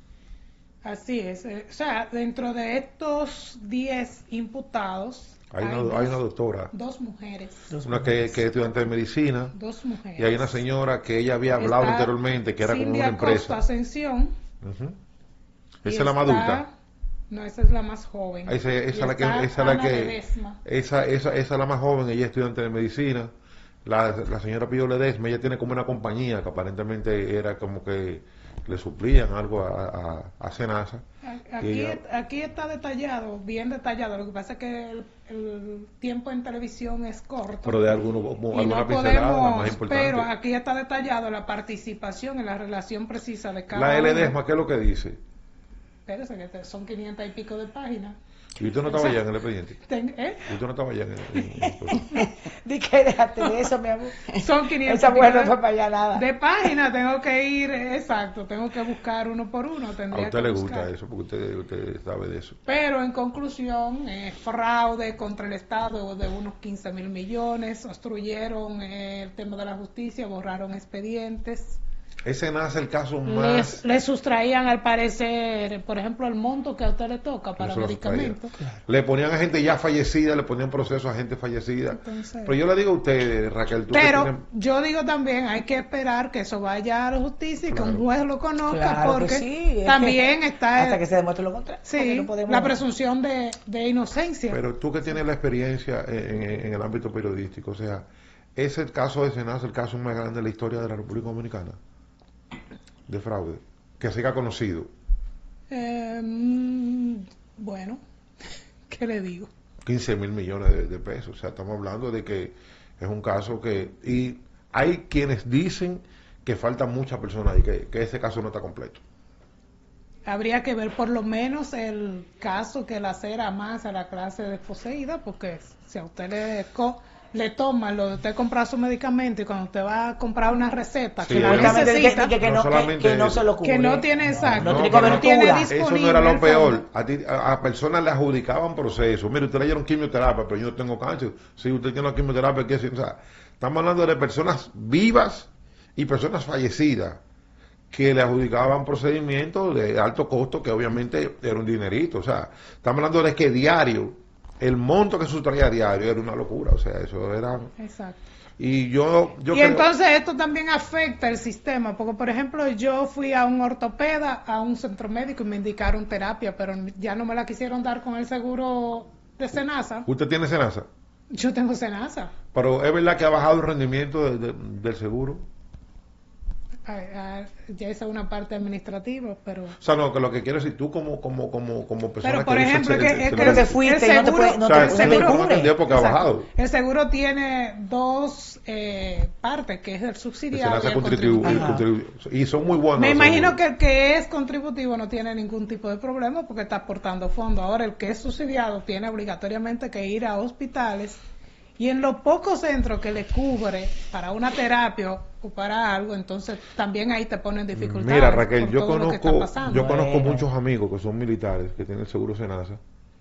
S15: Así es, o sea, dentro de estos diez imputados
S4: hay una, hay dos, hay una doctora,
S15: dos mujeres,
S4: dos una mujeres. Que, que es estudiante de medicina,
S15: dos mujeres,
S4: y hay una señora que ella había hablado está anteriormente que era Cindy como una empresa.
S15: Costa Ascensión,
S4: uh-huh. Esa es la más adulta.
S15: No, esa es la más joven.
S4: Esa, esa la que, esa la que, esa, esa, esa es la más joven, ella es estudiante de medicina. La, la señora Pío Ledesma, ella tiene como una compañía que aparentemente era como que le suplían algo a, a, a Senasa.
S15: Aquí, ella... aquí está detallado, bien detallado. Lo que pasa es que el, el tiempo en televisión es corto.
S4: Pero de algunos,
S15: y
S4: alguna
S15: no podemos, más importante. Pero aquí está detallado la participación en la relación precisa de cada
S4: La
S15: uno.
S4: Ledesma, ¿qué es lo que dice?
S15: Espérese, que son quinientas y pico de páginas.
S4: ¿Y usted no estaba allá en el expediente?
S15: ¿Eh?
S4: ¿Y usted no estaba allá en el expediente?
S5: Di que déjate de eso, mi amor.
S15: Son quinientas
S5: Esa mujer no fue para allá nada.
S15: De páginas tengo que ir, exacto, tengo que buscar uno por uno.
S4: A usted le gusta eso, porque usted, usted sabe de eso.
S15: Pero en conclusión, eh, fraude contra el Estado de unos quince mil millones, obstruyeron eh, el tema de la justicia, borraron expedientes.
S4: Ese nace el caso más...
S15: Les, les sustraían al parecer, por ejemplo, el monto que a usted le toca para medicamentos.
S4: Claro. Le ponían a gente ya fallecida, le ponían proceso a gente fallecida. Entonces, pero yo le digo a usted, Raquel, tú
S15: pero
S4: que tiene...
S15: yo digo también, hay que esperar que eso vaya a la justicia y claro. que un juez lo conozca,
S5: claro
S15: porque
S5: sí,
S15: también
S5: que
S15: está...
S5: Hasta que se demuestre lo contrario.
S15: Sí, no podemos... la presunción de, de inocencia.
S4: Pero tú que tienes la experiencia en, en, en el ámbito periodístico, o sea, ¿es el caso de Senasa el caso más grande de la historia de la República Dominicana? De fraude, que siga conocido.
S15: Eh, bueno, ¿qué le digo?
S4: quince mil millones de, de pesos, o sea, estamos hablando de que es un caso que... Y hay quienes dicen que faltan muchas personas y que, que ese caso no está completo.
S15: Habría que ver por lo menos el caso que la cera más a la clase desposeída, porque si a usted le... Co- le toman lo de usted comprar su medicamento y cuando usted va a comprar una receta
S4: sí,
S15: que la necesita
S5: que, que, no, que, que no se lo cubre,
S15: que no tiene exacto,
S5: no, no,
S15: no,
S5: no,
S15: no tiene
S4: disponible. Eso no era lo peor. A, ti, a, a personas le adjudicaban procesos. Mire, usted le dieron quimioterapia, pero yo no tengo cáncer. Si usted tiene la quimioterapia, ¿qué es? O sea, estamos hablando de personas vivas y personas fallecidas que le adjudicaban procedimientos de alto costo que obviamente era un dinerito. O sea, estamos hablando de que diario el monto que sustraía a diario era una locura, o sea, eso era...
S15: Exacto.
S4: Y yo... yo
S15: y
S4: creo...
S15: entonces esto también afecta el sistema, porque por ejemplo yo fui a un ortopeda, a un centro médico y me indicaron terapia, pero ya no me la quisieron dar con el seguro de Senasa.
S4: ¿Usted tiene Senasa?
S15: Yo tengo Senasa.
S4: Pero ¿es verdad que ha bajado el rendimiento de, de, del seguro?
S15: Ya esa es una parte administrativa, pero...
S4: O sea, no, que lo que quiero decir, tú como como como como persona
S15: pero, por
S4: que
S15: ejemplo,
S4: usa,
S15: que,
S4: se,
S15: es
S4: se
S15: que, que fuiste y no te puede, no o sea,
S5: te, el seguro,
S15: no
S5: te
S4: porque ha bajado.
S15: El seguro tiene dos eh, partes, que es el subsidiado y el
S4: contributivo.
S15: contributivo.
S4: Y son muy buenos.
S15: Me imagino que el que es contributivo no tiene ningún tipo de problema porque está aportando fondos. Ahora, el que es subsidiado tiene obligatoriamente que ir a hospitales Y en los pocos centros que le cubre para una terapia o para algo, entonces también ahí te ponen dificultades.
S4: Mira, Raquel,
S15: por
S4: yo
S15: todo lo que está
S4: conozco,
S15: pasando.
S4: yo conozco
S5: Bueno.
S4: muchos amigos que son militares, que tienen el seguro Senasa,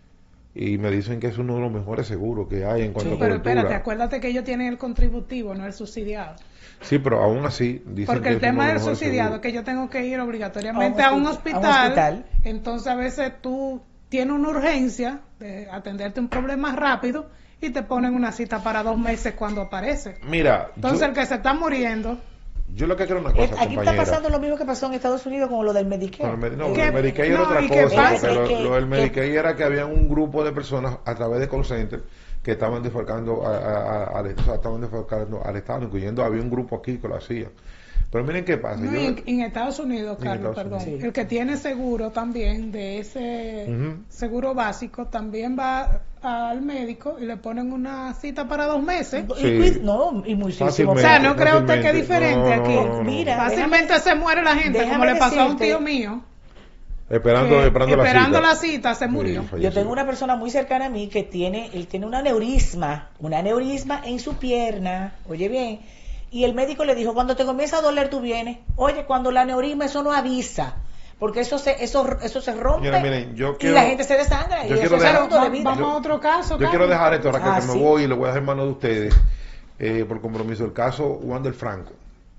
S4: y me dicen que es uno de los mejores seguros que hay en cuanto
S15: Sí,
S4: a
S15: pero
S4: cobertura.
S15: espérate, acuérdate que ellos tienen el contributivo, no el subsidiado.
S4: Sí, pero aún así dicen
S15: Porque
S4: que
S15: el
S4: es uno
S15: tema
S4: de
S15: del
S4: los mejores
S15: subsidiado
S4: seguros.
S15: es que yo tengo que ir obligatoriamente
S5: A
S15: a
S5: un
S15: un,
S5: hospi- a un
S15: hospital,
S5: hospital.
S15: entonces a veces tú tienes una urgencia de atenderte un problema rápido y te ponen una cita para dos meses cuando aparece.
S4: Mira,
S15: Entonces
S4: yo,
S15: el que se está muriendo,
S4: yo lo que quiero una
S5: Eh,
S4: cosa,
S5: Aquí está
S4: compañera.
S5: pasando lo mismo que pasó en Estados Unidos con lo del Medicare.
S4: Con el Medi- no,
S5: Eh,
S4: el Medicaid era
S15: no,
S4: otra
S15: y que
S4: cosa,
S15: pasa-
S4: porque lo,
S5: que-
S4: lo del
S5: que-
S4: Medicaid era que había un grupo de personas a través de call center que estaban defalcando a- a- a- al, o sea, estaban defalcando al Estado, incluyendo había un grupo aquí que lo hacía. Pero miren qué pasa.
S15: no,
S4: yo-
S15: y en, en Estados Unidos,
S4: En
S15: Carlos,
S4: Estados
S15: perdón,
S5: Unidos.
S15: el que tiene seguro también de ese
S4: Ujú.
S15: seguro básico también va al médico y le ponen una cita para dos meses.
S5: y- y- no, y muchísimo.
S15: O
S4: Fácilmente,
S15: sea, ¿no cree usted que es
S4: fácilmente.
S15: diferente
S4: No, no,
S15: aquí?
S4: no, no, no.
S5: Mira,
S15: Fácilmente
S5: déjame-
S15: se muere la gente, como
S5: déjame
S15: le pasó a un
S5: decirte-
S15: tío mío.
S4: Esperando,
S15: que
S4: esperando,
S15: esperando
S4: la
S15: la
S4: cita.
S15: cita se murió.
S4: Sí,
S5: Yo
S4: falleció.
S5: tengo una persona muy cercana a mí que tiene, él tiene un aneurisma, un aneurisma en su pierna, oye bien, y el médico le dijo, cuando te comienza a doler tú vienes, oye, cuando el aneurisma eso no avisa, porque eso se, eso, eso se rompe
S4: Señora, miren, yo
S5: y
S4: quiero-
S5: la gente se desangra y
S4: yo
S5: eso
S4: quiero
S5: es
S4: dejar-
S5: asunto de
S15: Va-
S5: vida.
S15: vamos a otro caso,
S4: Yo
S15: Carlos.
S4: quiero dejar esto, Raquel,
S5: Ah,
S4: que me
S5: sí.
S4: voy y lo voy a dejar en manos de ustedes eh, por compromiso. El caso Wander Franco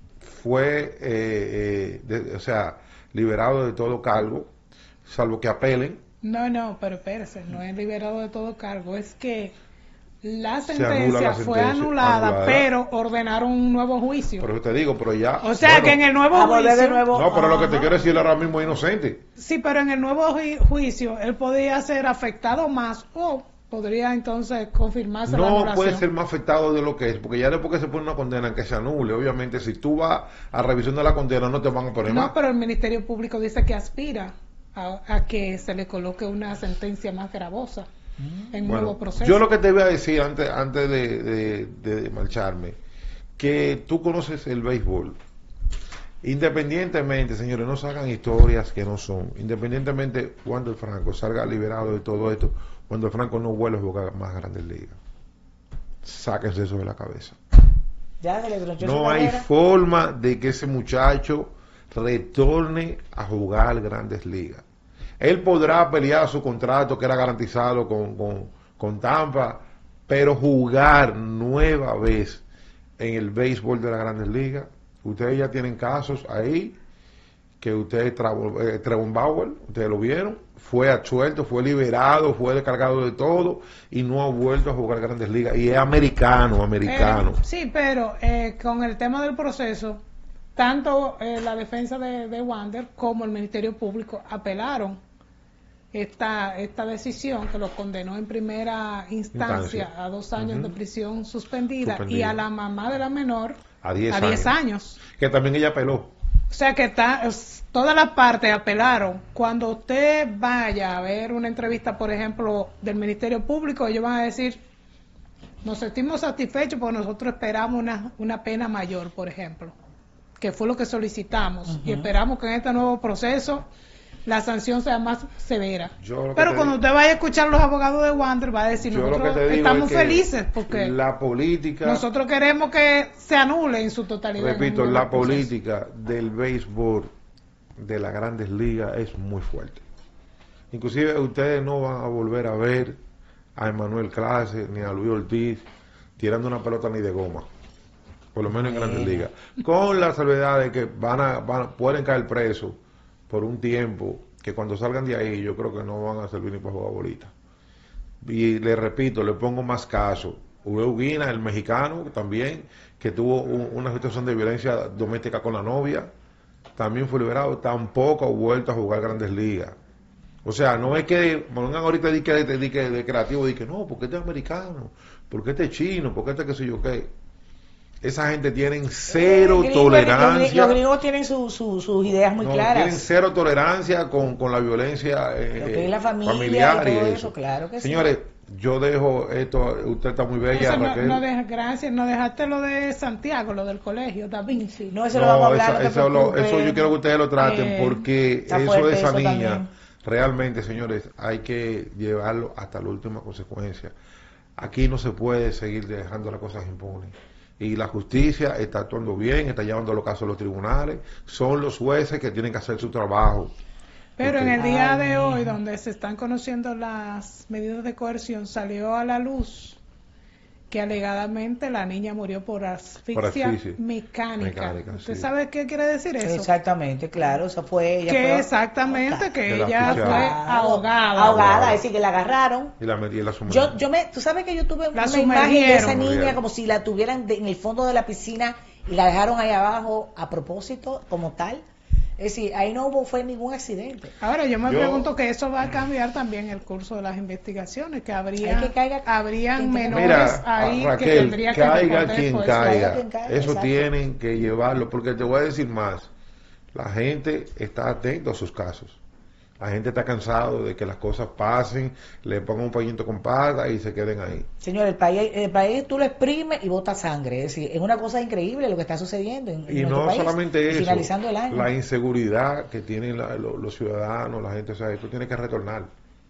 S4: fue, eh, eh, de- o sea, liberado de todo cargo, salvo que apelen.
S15: No, no, pero espérese, no es liberado de todo cargo, es que la
S4: Se anula
S15: sentencia
S4: la
S15: fue
S4: sentencia,
S15: anulada,
S4: anulada.
S15: pero ordenaron un nuevo juicio.
S4: Pero yo te digo, pero ya.
S15: O sea
S4: bueno,
S15: que en el nuevo
S5: A volver
S15: juicio,
S5: de nuevo.
S4: No, pero lo que te
S5: Ajá.
S4: quiero decir ahora mismo es inocente.
S15: sí, pero en el nuevo ju- juicio él podía ser afectado más o podría entonces confirmarse la
S4: No
S15: anulación.
S4: puede ser más afectado de lo que es, porque ya después que se pone una condena que se anule, obviamente, si tú vas a revisión de la condena, no te van a poner más.
S15: No, pero el Ministerio Público dice que aspira a, a que se le coloque una sentencia más gravosa en un
S4: Bueno,
S15: nuevo proceso.
S4: yo lo que te voy a decir antes, antes de, de- de marcharme, que tú conoces el béisbol. Independientemente, señores, no salgan historias que no son. Independientemente, cuando el Franco salga liberado de todo esto, cuando el Franco no vuelva a jugar más grandes ligas. Sáquense eso de la cabeza.
S5: Ya se le tronchó su
S4: No hay
S5: carrera.
S4: forma de que ese muchacho retorne a jugar grandes ligas. Él podrá pelear su contrato que era garantizado con, con, con Tampa, pero jugar nueva vez en el béisbol de las grandes ligas, ustedes ya tienen casos ahí, que ustedes, Trevor eh, Trevor Bauer, ustedes lo vieron, fue absuelto, fue liberado, fue descargado de todo y no ha vuelto a jugar grandes ligas. Y es americano, americano.
S15: Eh, sí, pero eh, con el tema del proceso, tanto eh, la defensa de, de Wander como el Ministerio Público apelaron esta esta decisión que lo condenó en primera instancia,
S4: Instancia.
S15: a dos años
S4: Ujú.
S15: de prisión suspendida,
S4: Suspendida.
S15: y a la mamá de la menor
S4: A diez
S15: a diez
S4: años.
S15: años.
S4: Que también ella apeló.
S15: O sea que está, es- todas las partes apelaron. Cuando usted vaya a ver una entrevista, por ejemplo, del Ministerio Público, ellos van a decir, nos sentimos satisfechos porque nosotros esperamos una, una pena mayor, por ejemplo, que fue lo que solicitamos.
S5: Ujú.
S15: Y esperamos que en este nuevo proceso la sanción sea más severa.
S4: Yo lo que
S15: Pero
S4: te
S15: cuando
S4: digo-
S15: usted vaya a escuchar los abogados de Wander, va a decir,
S4: Yo lo
S15: nosotros
S4: que te digo
S15: estamos
S4: es que
S15: felices porque
S4: la política,
S15: nosotros queremos que se anule en su totalidad. en un
S4: repito,
S15: nuevo
S4: la
S15: proceso.
S4: política del béisbol de las grandes ligas es muy fuerte. Inclusive ustedes no van a volver a ver a Emmanuel Clase ni a Luis Ortiz tirando una pelota ni de goma, por lo menos en grandes ligas, con la salvedad de que van a, van a- pueden caer presos por un tiempo, que cuando salgan de ahí yo creo que no van a servir ni para jugar bolita. Y le repito, le pongo más caso. Hugo Uguina, el mexicano, también, que tuvo un- una situación de violencia doméstica con la novia, también fue liberado, tampoco ha vuelto a jugar grandes ligas. O sea, no es que pongan ahorita de, que, de, de, que- de creativo, de que no, porque este es americano, porque este es chino, porque este qué sé yo qué. Esa gente tienen cero
S5: Los gringos-
S4: tolerancia.
S5: Los gringos tienen su- su- sus ideas muy
S4: No,
S5: claras.
S4: tienen cero tolerancia con, con la violencia eh,
S5: Lo que es la familia
S4: familiar
S5: y todo
S4: y
S5: eso, claro que sí.
S4: Señores, yo dejo esto, usted está muy bella,
S15: Eso no,
S4: Raquel.
S15: no deja- gracias, no dejaste lo de Santiago, lo del colegio Da Vinci.
S5: No, eso
S4: No,
S5: lo vamos a hablar.
S4: esa-
S5: no te
S4: eso, lo-
S5: preocupes.
S4: eso yo quiero que ustedes lo traten
S15: Eh,
S4: porque
S5: está
S4: eso
S5: fuerte
S4: de esa
S5: eso
S4: niña,
S5: también.
S4: realmente, señores, hay que llevarlo hasta la última consecuencia. Aquí no se puede seguir dejando las cosas impunes. Y la justicia está actuando bien, está llevando los casos a los tribunales, son los jueces que tienen que hacer su trabajo.
S15: Pero
S4: Porque,
S15: en el día
S4: ay,
S15: de hoy, donde se están conociendo las medidas de coerción, salió a la luz que alegadamente la niña murió por asfixia,
S4: por asfixia
S15: mecánica.
S4: mecánica.
S15: ¿Usted
S4: Sí.
S15: sabe qué quiere decir eso?
S5: Exactamente, claro, eso fue ella.
S15: Que
S5: fue
S15: exactamente, que
S4: De la
S15: ella
S4: asfixia.
S15: fue ahogada.
S5: ahogada, es decir, que la agarraron.
S4: Y la metí en la sumergieron.
S5: Yo, yo me, tú sabes que yo tuve
S15: La
S5: una imagen de esa
S15: sumergieron.
S5: niña como si la tuvieran de- en el fondo de la piscina y la dejaron ahí abajo a propósito, como tal. Es decir, ahí no hubo fue ningún accidente.
S15: Ahora yo me
S4: Yo-
S15: pregunto que eso va a cambiar también el curso de las investigaciones, que habría,
S5: Hay que caiga-
S15: habrían
S5: que-
S15: menores
S4: Mira,
S15: ahí
S4: a-
S15: que
S4: Raquel,
S15: tendría que
S4: caiga
S15: responder
S4: quien
S15: por eso.
S4: caiga,
S5: Caiga quien caiga,
S4: eso
S5: exacto.
S4: tienen que llevarlo, porque te voy a decir más, la gente está atenta a sus casos, la gente está cansado de que las cosas pasen, le pongan un pañito con pata y se queden ahí.
S5: Señor, el país, el país tú lo exprimes y bota sangre. Es decir, es una cosa increíble lo que está sucediendo en, en
S4: Y
S5: nuestro
S4: no
S5: país.
S4: solamente
S5: Y
S4: eso,
S5: finalizando el año.
S4: la inseguridad que tienen la- lo- los ciudadanos, la gente, o sea, esto tiene que retornar.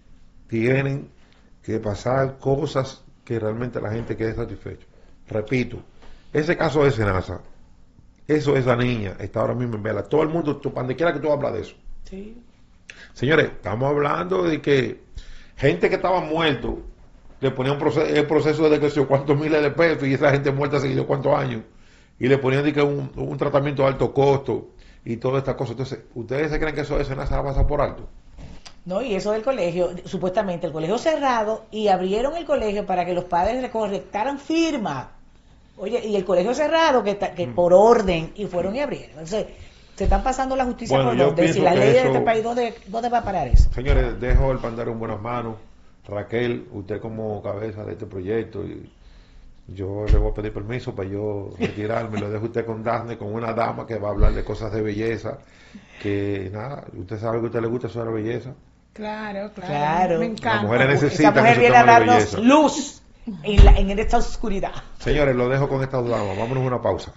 S4: Tienen que pasar cosas que realmente la gente quede satisfecha. Repito, ese caso de Senasa, eso esa niña está ahora mismo en vela. Todo el mundo, tú, donde quiera que tú hablas de eso.
S5: Sí.
S4: Señores, estamos hablando de que gente que estaba muerto le ponían un proceso, el proceso de decreción cuántos miles de pesos y esa gente muerta ha seguido cuántos años y le ponían de que un, un tratamiento de alto costo y todas estas cosas. Entonces, ¿ustedes se creen que eso de Senasa va a pasar por alto?
S5: No, y eso del colegio, supuestamente el colegio cerrado y abrieron el colegio para que los padres recolectaran firma. Oye, y el colegio cerrado que, ta- que
S4: Mm.
S5: por orden y fueron y abrieron. Entonces, se están pasando la justicia
S4: Bueno,
S5: por
S4: yo
S5: donde. Si
S4: pienso
S5: las
S4: que
S5: leyes de
S4: eso-
S5: este país, ¿dónde, ¿dónde va a parar eso?
S4: Señores, dejo el pandero en buenas manos. Raquel, usted como cabeza de este proyecto, y yo le voy a pedir permiso para yo retirarme. Lo dejo usted con Daphne, con una dama que va a hablar de cosas de belleza. Que nada, usted sabe que a usted le gusta eso de la belleza.
S15: Claro, claro,
S5: Claro.
S15: me encanta.
S4: Las mujeres
S5: Esa
S4: necesitan
S5: mujer
S4: ese
S5: viene a
S4: tema de
S5: darnos
S4: belleza.
S5: luz en, la- en esta oscuridad.
S4: Señores, lo dejo con estas damas. Vámonos a una pausa.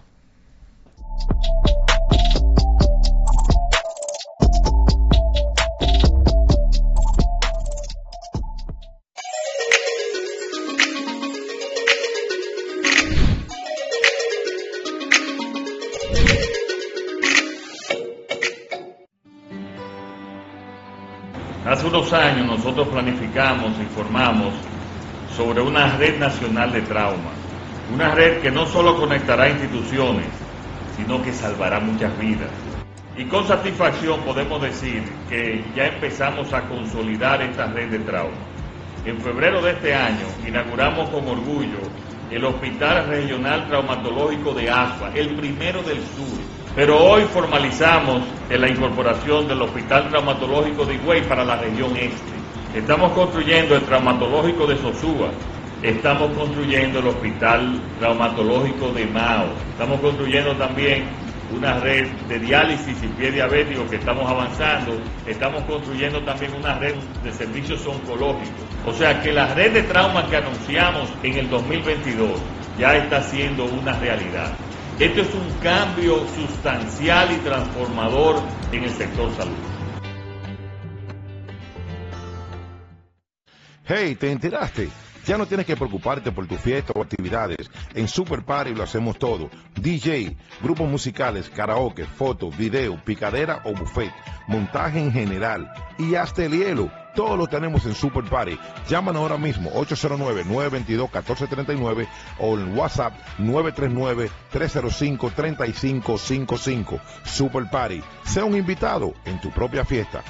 S14: Hace unos años nosotros planificamos, informamos sobre una red nacional de trauma, una red que no solo conectará instituciones, sino que salvará muchas vidas. Y con satisfacción podemos decir que ya empezamos a consolidar esta red de trauma. En febrero de este año inauguramos con orgullo el Hospital Regional Traumatológico de Asua, el primero del sur. Pero hoy formalizamos en la incorporación del Hospital Traumatológico de Higüey para la región este. Estamos construyendo el Traumatológico de Sosúa. Estamos construyendo el Hospital Traumatológico de Mao. Estamos construyendo también una red de diálisis y pie diabético que estamos avanzando. Estamos construyendo también una red de servicios oncológicos. O sea que la red de trauma que anunciamos en el dos mil veintidós ya está siendo una realidad. Esto es un cambio sustancial y transformador en el sector salud.
S16: Hey, ¿te enteraste? Ya no tienes que preocuparte por tu fiesta o actividades. En Super Party lo hacemos todo. D J, grupos musicales, karaoke, fotos, video, picadera o buffet, montaje en general y hasta el hielo. Todo lo tenemos en Super Party. Llámanos ahora mismo ocho cero nueve, nueve dos dos, uno cuatro tres nueve o en WhatsApp nueve tres nueve, tres cero cinco, tres cinco cinco cinco. Super Party. Sea un invitado en tu propia fiesta.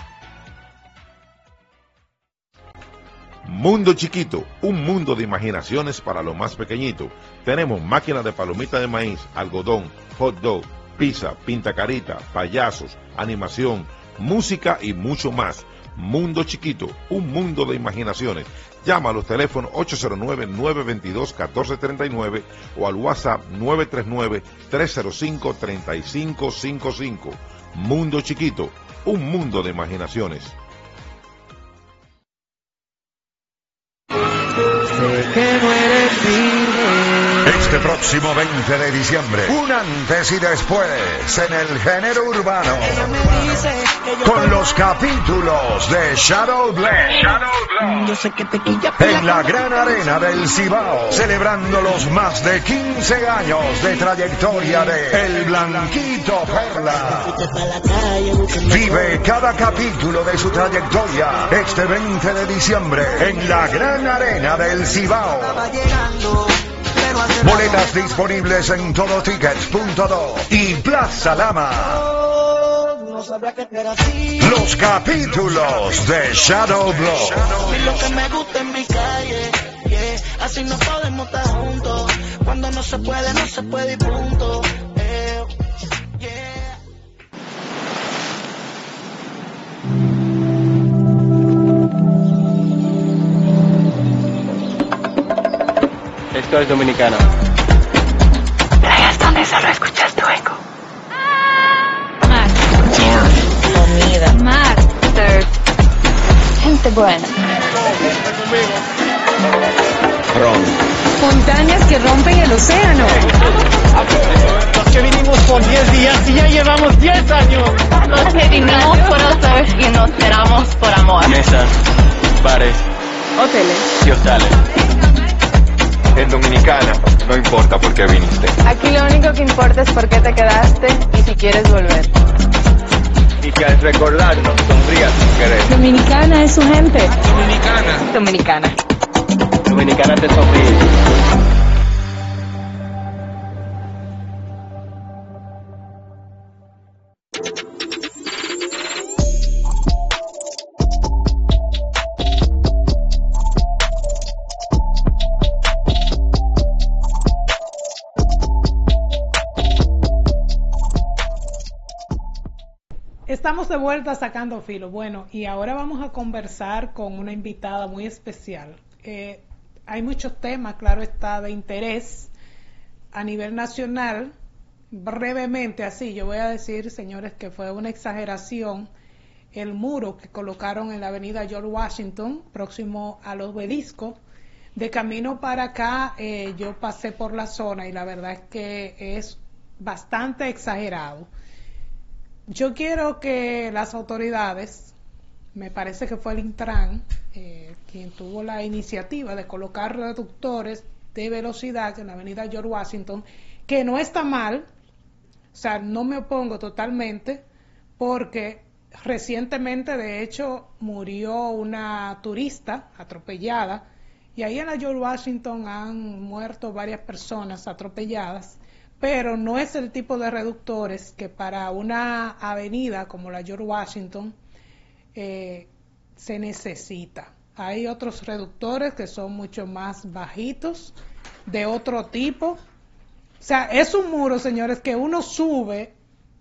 S16: Mundo Chiquito, un mundo de imaginaciones para lo más pequeñito. Tenemos máquinas de palomitas de maíz, algodón, hot dog, pizza, pintacarita, payasos, animación, música y mucho más. Mundo Chiquito, un mundo de imaginaciones. Llama a los teléfonos ocho cero nueve, nueve dos dos, uno cuatro tres nueve o al WhatsApp nueve tres nueve, tres cero cinco, tres cinco cinco cinco. Mundo Chiquito, un mundo de imaginaciones.
S12: Sé que no eres virgen.
S13: Este próximo veinte de diciembre, un antes y después en el género urbano, con los capítulos de Shadow Blend,
S12: Yo sé que te quilla
S13: en la gran arena del Cibao, celebrando los más de quince años de trayectoria de El Blanquito Perla. Vive cada capítulo de su trayectoria este veinte de diciembre en la gran arena del Cibao. Boletas disponibles en todo tickets punto do y Plaza Lama. Los capítulos de Shadow Blow.
S12: Lo que me gusta en mi calle, yeah. Así no podemos estar juntos. Cuando no se puede, no se puede y punto. Eh, yeah.
S6: Esto es Dominicana.
S8: Rayas donde solo escuchas tu eco. Mar.
S5: Comida.
S8: Mar. Surf. Gente buena.
S6: Ron.
S8: Montañas que rompen el océano.
S9: Los que vinimos por diez días y ya llevamos diez años.
S7: Los que vinimos por surf y nos quedamos por amor.
S6: Mesas, bares
S8: Hoteles.
S6: y hostales.
S10: En Dominicana, no importa por qué viniste.
S7: Aquí lo único que importa es por qué te quedaste y si quieres volver.
S10: Y que al recordarnos sonrías sin querer.
S8: Dominicana es su gente.
S6: Dominicana.
S7: Dominicana.
S6: Dominicana te sonríe.
S15: Estamos de vuelta sacando filo. Bueno, y ahora vamos a conversar con una invitada muy especial. Eh, hay muchos temas, claro está, de interés a nivel nacional. Brevemente, así, yo voy a decir, señores, que fue una exageración el muro que colocaron en la avenida George Washington, próximo al Obelisco. De camino para acá, eh, yo pasé por la zona y la verdad es que es bastante exagerado. Yo quiero que las autoridades, me parece que fue el Intran, eh, quien tuvo la iniciativa de colocar reductores de velocidad en la avenida George Washington, que no está mal, o sea, no me opongo totalmente, porque recientemente, de hecho, murió una turista atropellada, y ahí en la George Washington han muerto varias personas atropelladas, pero no es el tipo de reductores que para una avenida como la George Washington eh, se necesita. Hay otros reductores que son mucho más bajitos, de otro tipo. O sea, es un muro, señores, que uno sube,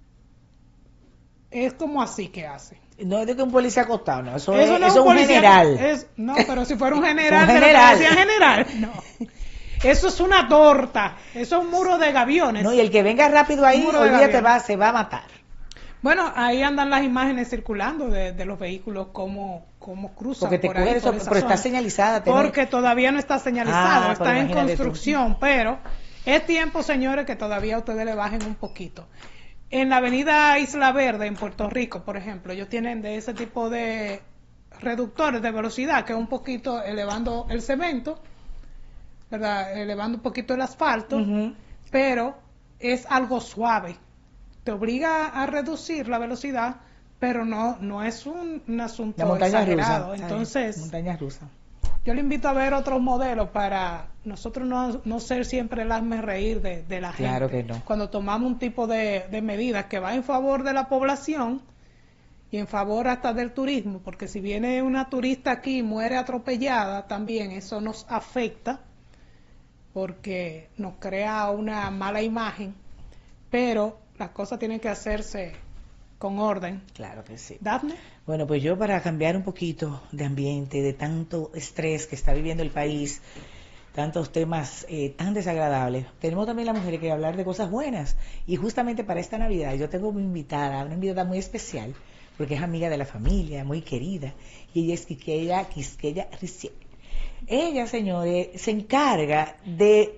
S15: es como así que hace.
S5: No es de que un policía acostado, no, eso,
S15: Eso
S5: es,
S15: no
S5: eso
S15: un
S5: es un
S15: policía,
S5: general.
S15: es- no, pero si fuera un general,
S5: Un
S15: pero
S5: general.
S15: que decía general, no. Eso es una torta, eso es un muro de gaviones.
S5: No, y el que venga rápido ahí,
S15: Muro de
S5: olvídate,
S15: gaviones.
S5: va, se va a matar.
S15: Bueno, ahí andan las imágenes circulando de, de los vehículos, cómo, cómo cruzan
S5: Porque te
S15: por ahí,
S5: cogen eso,
S15: por esa
S5: pero está
S15: zona.
S5: señalizada. tenés-
S15: Porque todavía no está señalizado,
S5: Ah,
S15: está
S5: pero
S15: en
S5: imagínate tú.
S15: construcción, pero es tiempo, señores, que todavía ustedes le bajen un poquito. En la avenida Isla Verde, en Puerto Rico, por ejemplo, ellos tienen de ese tipo de reductores de velocidad, que es un poquito elevando el cemento, ¿verdad? Elevando un poquito el asfalto,
S5: Ujú.
S15: pero es algo suave. Te obliga a reducir la velocidad, pero no no es un, un asunto
S5: La montaña
S15: exagerado.
S5: rusa.
S15: Entonces,
S5: Montaña rusa.
S15: yo le invito a ver otros modelos para nosotros no, no ser siempre el hazme reír de, de la
S5: Claro
S15: gente.
S5: que no.
S15: Cuando tomamos un tipo de, de medidas que va en favor de la población y en favor hasta del turismo, porque si viene una turista aquí y muere atropellada, también eso nos afecta porque nos crea una mala imagen, pero las cosas tienen que hacerse con orden.
S5: Claro que sí.
S15: Dafne.
S5: Bueno, pues yo para cambiar un poquito de ambiente, de tanto estrés que está viviendo el país, tantos temas eh, tan desagradables, tenemos también las mujeres que hablar de cosas buenas. Y justamente para esta Navidad yo tengo una invitada, una invitada muy especial, porque es amiga de la familia, muy querida, y ella es Quisqueya, Quisqueya Riciel. Ella, señores, se encarga de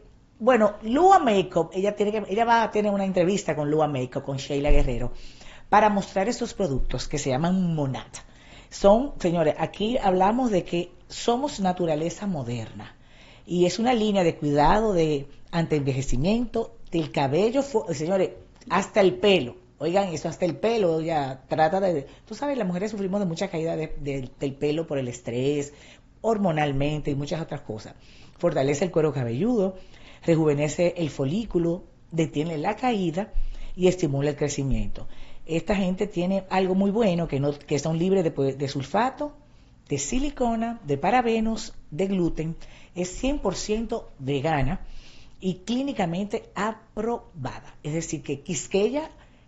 S5: Bueno, Lua Makeup, ella tiene que, ella va a tener una entrevista con Lua Makeup, con Sheila Guerrero, para mostrar estos productos que se llaman Monat. Son, señores, aquí hablamos de que somos naturaleza moderna y es una línea de cuidado de antienvejecimiento del cabello, señores, hasta el pelo. Oigan, eso hasta el pelo, ya trata de... Tú sabes, las mujeres sufrimos de mucha caída de, de, del pelo por el estrés, hormonalmente y muchas otras cosas. Fortalece el cuero cabelludo, rejuvenece el folículo, detiene la caída y estimula el crecimiento. Esta gente tiene algo muy bueno, que, no, que son libres de, de sulfato, de silicona, de parabenos, de gluten, es cien por ciento vegana y clínicamente aprobada. Es decir, que Quisqueya,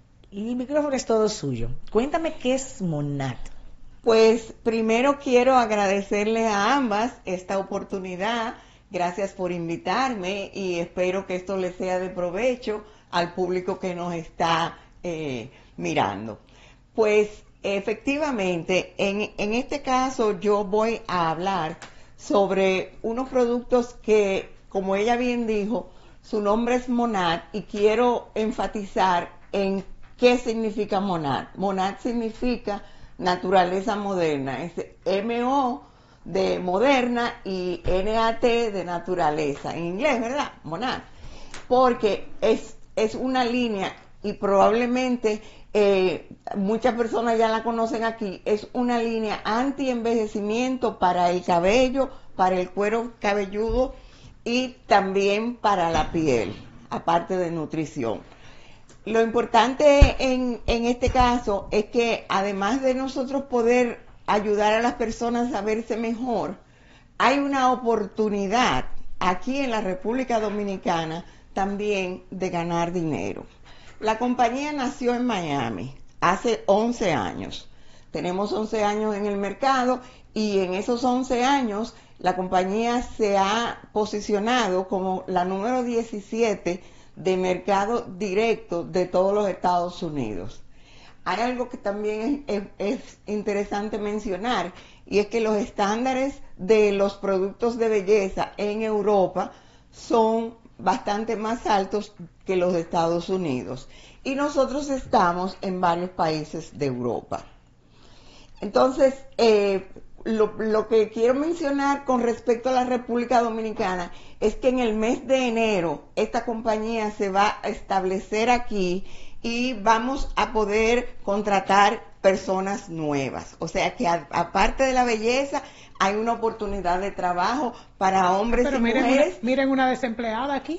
S5: el micrófono es todo suyo. Cuéntame qué es Monat.
S17: Pues primero quiero agradecerle a ambas esta oportunidad. Gracias por invitarme y espero que esto le sea de provecho al público que nos está eh, mirando. Pues efectivamente, en, en este caso yo voy a hablar sobre unos productos que, como ella bien dijo, su nombre es Monat y quiero enfatizar en qué significa Monat. Monat significa naturaleza moderna, es M O de moderna y N A T de naturaleza, en inglés, ¿verdad? Monat, porque es, es una línea y probablemente eh, muchas personas ya la conocen aquí, es una línea anti-envejecimiento para el cabello, para el cuero cabelludo y también para la piel, aparte de nutrición. Lo importante en, en este caso es que además de nosotros poder ayudar a las personas a verse mejor, hay una oportunidad aquí en la República Dominicana también de ganar dinero. La compañía nació en Miami hace once años. Tenemos once años en el mercado y en esos once años la compañía se ha posicionado como la número diecisiete de mercado directo de todos los Estados Unidos. Hay algo que también es, es, es interesante mencionar y es que los estándares de los productos de belleza en Europa son bastante más altos que los de Estados Unidos y nosotros estamos en varios países de Europa. Entonces, eh, lo, lo que quiero mencionar con respecto a la República Dominicana es que en el mes de enero esta compañía se va a establecer aquí y vamos a poder contratar personas nuevas. O sea que a, aparte de la belleza, hay una oportunidad de trabajo para hombres
S15: Pero
S17: y
S15: miren
S17: mujeres.
S15: Una, miren una desempleada aquí.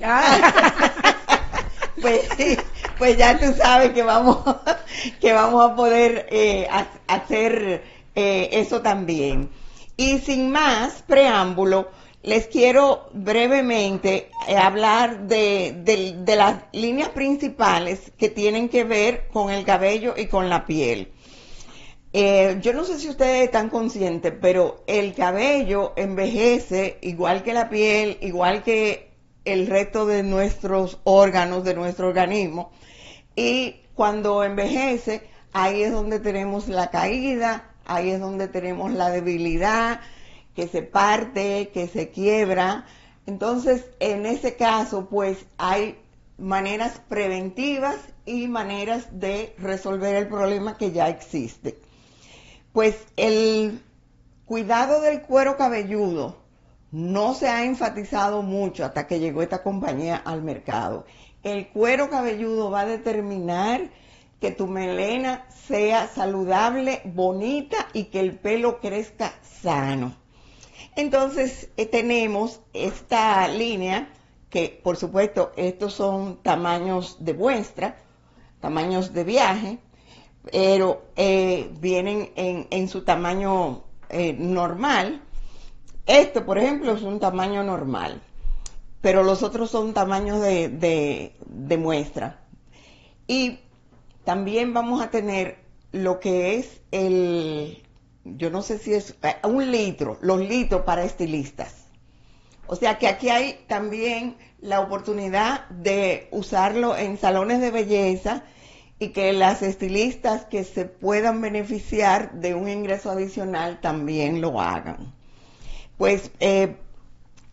S17: Pues sí, pues ya tú sabes que vamos, que vamos a poder eh, hacer eh, eso también. Y sin más preámbulo, les quiero brevemente eh, hablar de, de, de las líneas principales que tienen que ver con el cabello y con la piel. Eh, yo no sé si ustedes están conscientes, pero el cabello envejece igual que la piel, igual que el resto de nuestros órganos, de nuestro organismo. Y cuando envejece, ahí es donde tenemos la caída, ahí es donde tenemos la debilidad, que se parte, que se quiebra. Entonces, en ese caso, pues hay maneras preventivas y maneras de resolver el problema que ya existe. Pues el cuidado del cuero cabelludo no se ha enfatizado mucho hasta que llegó esta compañía al mercado. El cuero cabelludo va a determinar que tu melena sea saludable, bonita y que el pelo crezca sano. Entonces eh, tenemos esta línea que, por supuesto, estos son tamaños de muestra, tamaños de viaje, pero eh, vienen en, en su tamaño eh, normal. Este, por ejemplo, es un tamaño normal, pero los otros son tamaños de, de, de muestra. Y también vamos a tener lo que es el, yo no sé si es un litro, los litros para estilistas. O sea que aquí hay también la oportunidad de usarlo en salones de belleza y que las estilistas que se puedan beneficiar de un ingreso adicional también lo hagan. Pues eh,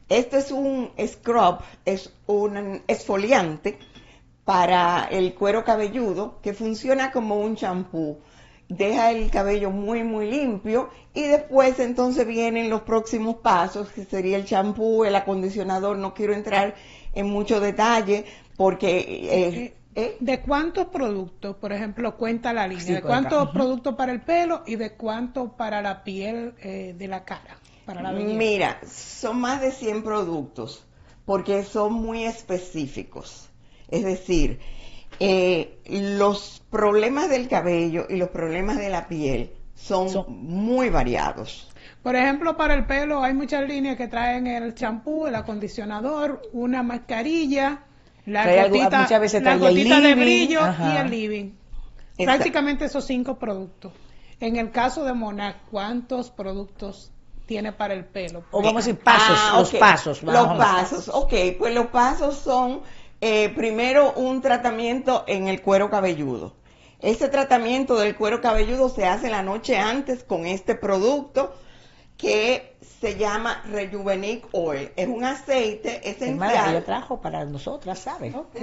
S17: Esto es un scrub, es un exfoliante para el cuero cabelludo que funciona como un champú. Deja el cabello muy muy limpio y después entonces vienen los próximos pasos, que sería el champú, el acondicionador. No quiero entrar en mucho detalle porque... Eh,
S15: ¿Eh? ¿De cuántos productos, por ejemplo, cuenta la línea?
S17: Sí,
S15: ¿De cuántos uh-huh. productos para el pelo y de cuánto para la piel eh, de la cara? Para la belleza.
S17: Mira, son más de cien productos porque son muy específicos. Es decir, eh, los problemas del cabello y los problemas de la piel son, son muy variados.
S15: Por ejemplo, para el pelo hay muchas líneas que traen el champú, el acondicionador, una mascarilla, la
S5: trae
S15: gotita,
S5: algo, muchas veces
S15: la gotita
S5: el
S15: de brillo
S5: Ajá.
S15: y el living.
S17: Exacto.
S15: Prácticamente esos cinco productos. En el caso de Monarch, ¿cuántos productos tiene para el pelo?
S5: O vamos a decir pasos,
S17: ah,
S5: los
S17: okay.
S5: pasos.
S17: Los pasos, ok, pues los pasos son eh, primero un tratamiento en el cuero cabelludo. Ese tratamiento del cuero cabelludo se hace la noche antes con este producto que se llama Rejuvenic Oil. Es un aceite esencial.
S5: Hermana, ella trajo para nosotras, ¿sabes?
S15: Ok.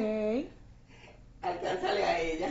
S17: Alcánzale a ella.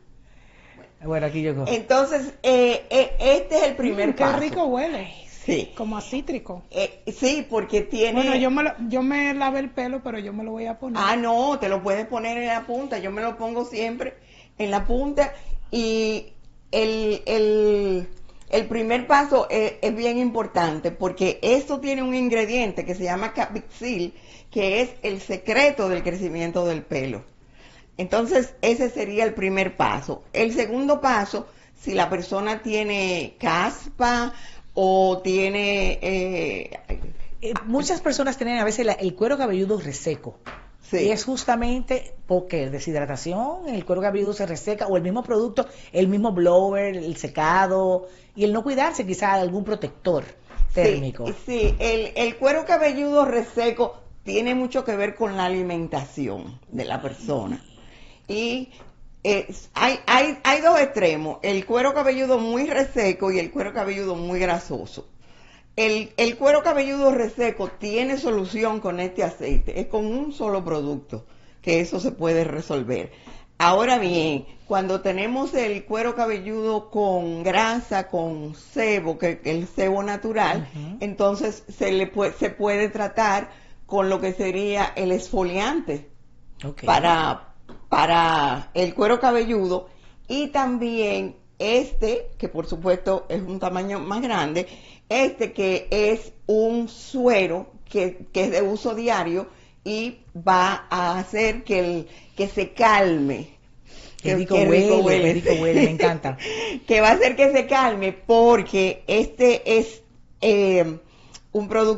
S5: Bueno, aquí yo cojo.
S17: Entonces, eh, eh, este es el primer
S15: mm, qué
S17: paso.
S15: Qué rico huele.
S17: Sí.
S15: Como a cítrico.
S17: Eh, sí, porque tiene...
S15: Bueno, yo me, lo, yo me lavé el pelo, pero yo me lo voy a poner.
S17: Ah, no, te lo puedes poner en la punta. Yo me lo pongo siempre en la punta. Y el, el, el primer paso es, es bien importante porque esto tiene un ingrediente que se llama Capixil, que es el secreto del crecimiento del pelo. Entonces, ese sería el primer paso. El segundo paso, si la persona tiene caspa o tiene... Eh,
S5: eh, muchas personas tienen a veces la, el cuero cabelludo reseco. Sí. Y es justamente porque deshidratación, el cuero cabelludo se reseca, o el mismo producto, el mismo blower, el secado, y el no cuidarse, quizás algún protector térmico.
S17: Sí, sí. El, el cuero cabelludo reseco tiene mucho que ver con la alimentación de la persona. Y eh, hay, hay, hay dos extremos, el cuero cabelludo muy reseco y el cuero cabelludo muy grasoso. El, el cuero cabelludo reseco tiene solución con este aceite, es con un solo producto que eso se puede resolver. Ahora bien, cuando tenemos el cuero cabelludo con grasa, con sebo, que el sebo natural, uh-huh. entonces se le puede, se puede tratar con lo que sería el exfoliante okay. para, para el cuero cabelludo, y también este, que por supuesto es un tamaño más grande, este que es un suero que, que es de uso diario y va a hacer que, el, que se calme.
S5: Qué rico, qué rico huele, huele, qué rico huele, me encanta.
S17: Que va a hacer que se calme porque este es eh, un producto